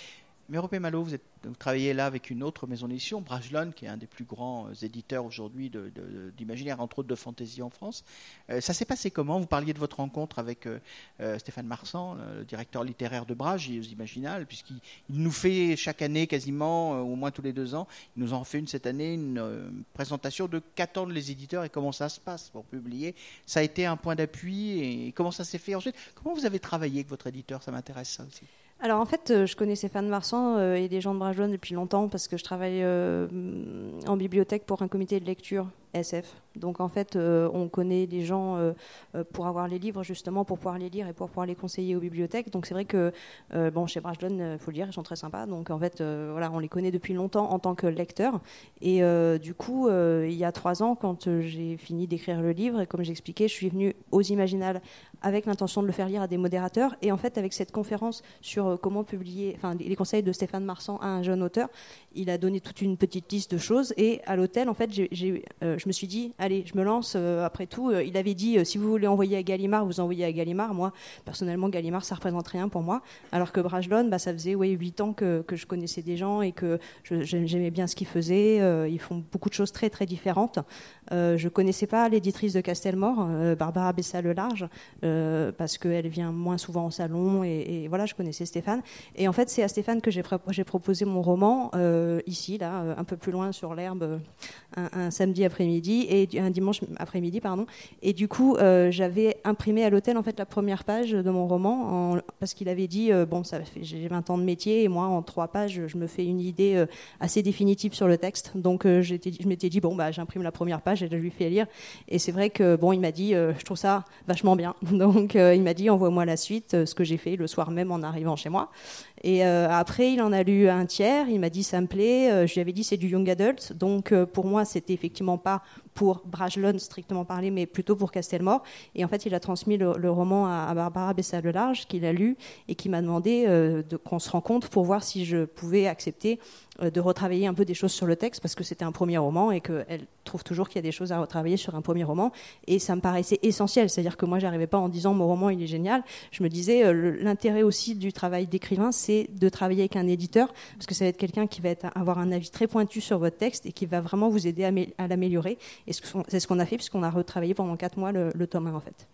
Méropé Malo, vous, êtes, vous travaillez là avec une autre maison d'édition, Brajlon, qui est un des plus grands éditeurs aujourd'hui de, de, d'imaginaire, entre autres de fantasy en France. Euh, ça s'est passé comment? Vous parliez de votre rencontre avec euh, euh, Stéphane Marsan, le directeur littéraire de Braj, aux Imaginales, puisqu'il il nous fait chaque année quasiment, euh, au moins tous les deux ans, il nous en fait une cette année, une euh, présentation de qu'attendent les éditeurs et comment ça se passe pour publier. Ça a été un point d'appui et comment ça s'est fait ensuite? Comment vous avez travaillé avec votre éditeur? Ça m'intéresse ça aussi. Alors en fait, je connais Stéphane Marsan euh, et des gens de Brajlon depuis longtemps parce que je travaille euh, en bibliothèque pour un comité de lecture S F. Donc en fait, euh, on connaît les gens euh, pour avoir les livres justement, pour pouvoir les lire et pour pouvoir les conseiller aux bibliothèques. Donc c'est vrai que euh, bon, chez Brajlon, il faut le dire, ils sont très sympas. Donc en fait, euh, voilà, on les connaît depuis longtemps en tant que lecteurs. Et euh, du coup, euh, il y a trois ans, quand euh, j'ai fini d'écrire le livre, et comme j'expliquais, je suis venue aux Imaginales avec l'intention de le faire lire à des modérateurs. Et en fait, avec cette conférence sur euh, comment publier, enfin les conseils de Stéphane Marsan à un jeune auteur, il a donné toute une petite liste de choses. Et à l'hôtel, en fait, j'ai, j'ai, euh, je me suis dit, allez, je me lance. Euh, après tout, euh, il avait dit, euh, si vous voulez envoyer à Gallimard, vous envoyez à Gallimard. Moi, personnellement, Gallimard, ça représente rien pour moi. Alors que Brajlon, bah, ça faisait ouais, huit ans que, que je connaissais des gens et que je, j'aimais bien ce qu'ils faisaient. Euh, ils font beaucoup de choses très, très différentes. Euh, je connaissais pas l'éditrice de Castelmore, euh, Barbara Bessa-Lelarge, euh, parce qu'elle vient moins souvent en salon. Et, et voilà, je connaissais Stéphane. Et en fait, c'est à Stéphane que j'ai, pr- j'ai proposé mon roman, euh, ici, là, un peu plus loin sur l'herbe, un, un samedi après-midi, et un dimanche après-midi, pardon. Et du coup, euh, j'avais imprimé à l'hôtel, en fait, la première page de mon roman, en, parce qu'il avait dit, euh, bon, ça fait, j'ai vingt ans de métier, et moi, en trois pages, je me fais une idée euh, assez définitive sur le texte. Donc, euh, j'étais, je m'étais dit, bon, bah, j'imprime la première page et je lui fais lire. Et c'est vrai que, bon, il m'a dit, euh, je trouve ça vachement bien. Donc, euh, il m'a dit, envoie-moi la suite, euh, ce que j'ai fait le soir même en arrivant chez moi. Et euh, après, il en a lu un tiers. Il m'a dit, ça me plaît. Euh, je lui avais dit, c'est du young adult. Donc, euh, pour moi, c'était effectivement pas pour Brajlon strictement parlé, mais plutôt pour Castelmore. Et en fait, il a transmis le, le roman à, à Barbara Bessa-Lelarge, qu'il a lu et qui m'a demandé euh, de, qu'on se rencontre pour voir si je pouvais accepter euh, de retravailler un peu des choses sur le texte, parce que c'était un premier roman et qu'elle trouve toujours qu'il y a des choses à retravailler sur un premier roman. Et ça me paraissait essentiel. C'est-à-dire que moi, j'arrivais pas en disant mon roman, il est génial. Je me disais, euh, l'intérêt aussi du travail d'écrivain, c'est de travailler avec un éditeur, parce que ça va être quelqu'un qui va être, avoir un avis très pointu sur votre texte et qui va vraiment vous aider à, à l'améliorer. Et c'est ce qu'on a fait, puisqu'on a retravaillé pendant quatre mois le, le tome un, en fait.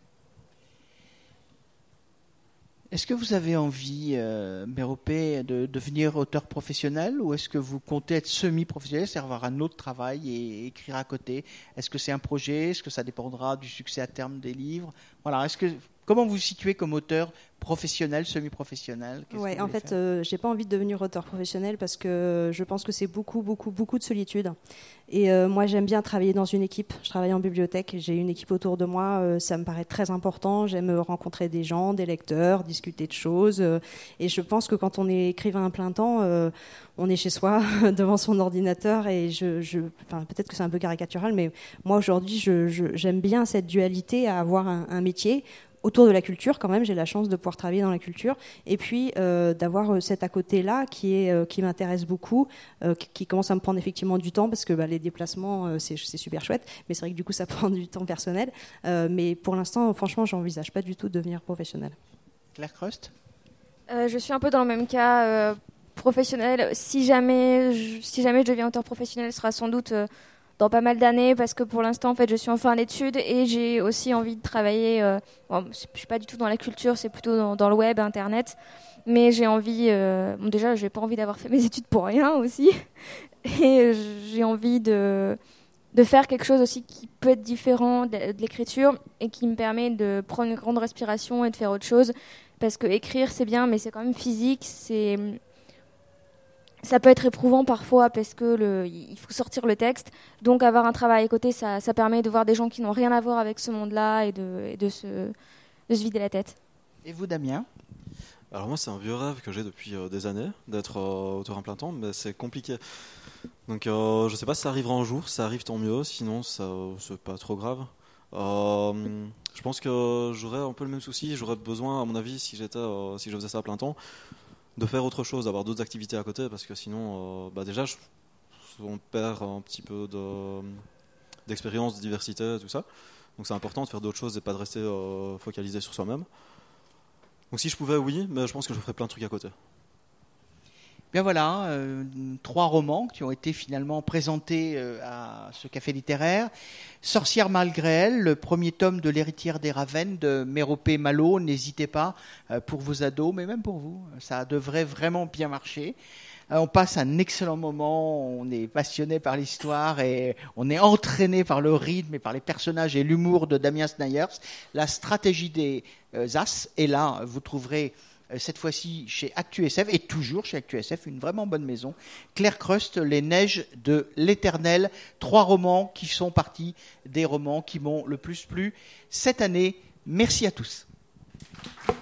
Est-ce que vous avez envie, euh, Méropé, de devenir auteur professionnel, ou est-ce que vous comptez être semi-professionnel, c'est-à-dire avoir un autre travail et écrire à côté? Est-ce que c'est un projet? Est-ce que ça dépendra du succès à terme des livres? Voilà. Est-ce que, comment vous vous situez comme auteur professionnel, semi-professionnel? Ouais, en fait, euh, j'ai pas envie de devenir auteur professionnel parce que je pense que c'est beaucoup, beaucoup, beaucoup de solitude. Et euh, moi, j'aime bien travailler dans une équipe. Je travaille en bibliothèque, j'ai une équipe autour de moi. Euh, ça me paraît très important. J'aime rencontrer des gens, des lecteurs, discuter de choses. Euh, et je pense que quand on est écrivain à plein temps, euh, on est chez soi devant son ordinateur. Et je, je, enfin, peut-être que c'est un peu caricatural, mais moi aujourd'hui, je, je, j'aime bien cette dualité à avoir un, un métier autour de la culture. Quand même, j'ai la chance de pouvoir travailler dans la culture, et puis euh, d'avoir cet à côté-là qui est euh, qui m'intéresse beaucoup, euh, qui, qui commence à me prendre effectivement du temps, parce que bah, les déplacements, euh, c'est, c'est super chouette, mais c'est vrai que du coup, ça prend du temps personnel. Euh, mais pour l'instant, franchement, j'envisage pas du tout de devenir professionnel. Claire Crust. Euh, je suis un peu dans le même cas. Euh, professionnel. Si jamais, je, si jamais je deviens auteur professionnel, ce sera sans doute euh, dans pas mal d'années, parce que pour l'instant, en fait, je suis en fin d'études et j'ai aussi envie de travailler. Euh, bon, je suis pas du tout dans la culture, c'est plutôt dans, dans le web, Internet. Mais j'ai envie. Euh, bon, déjà, j'ai pas envie d'avoir fait mes études pour rien aussi, et j'ai envie de de faire quelque chose aussi qui peut être différent de, de l'écriture et qui me permet de prendre une grande respiration et de faire autre chose. Parce que écrire, c'est bien, mais c'est quand même physique. C'est Ça peut être éprouvant parfois parce que le, il faut sortir le texte. Donc avoir un travail à côté, ça, ça permet de voir des gens qui n'ont rien à voir avec ce monde-là et de, et de, se, de se vider la tête. Et vous, Damien ? Alors moi, c'est un vieux rêve que j'ai depuis euh, des années, d'être euh, auteur à plein temps, mais c'est compliqué. Donc euh, je ne sais pas si ça arrivera un jour. Si ça arrive, tant mieux. Sinon, ça, c'est pas trop grave. Euh, je pense que j'aurais un peu le même souci. J'aurais besoin, à mon avis, si, j'étais, euh, si je faisais ça à plein temps, de faire autre chose, d'avoir d'autres activités à côté, parce que sinon, euh, bah déjà, je, on perd un petit peu de, d'expérience, de diversité, tout ça. Donc c'est important de faire d'autres choses et pas de rester euh, focalisé sur soi-même. Donc si je pouvais, oui, mais je pense que je ferais plein de trucs à côté. Bien voilà, euh, trois romans qui ont été finalement présentés euh, à ce café littéraire. Sorcière malgré elle, le premier tome de L'héritière des Ravens de Méropé Malo. N'hésitez pas euh, pour vos ados, mais même pour vous. Ça devrait vraiment bien marcher. Euh, on passe un excellent moment, on est passionné par l'histoire et on est entraîné par le rythme et par les personnages et l'humour de Damien Snyders. La stratégie des euh, As est là, vous trouverez cette fois-ci chez ActuSF, et toujours chez ActuSF, une vraiment bonne maison. Claire Crust, Les Neiges de l'Éternel, trois romans qui sont partis des romans qui m'ont le plus plu cette année. Merci à tous.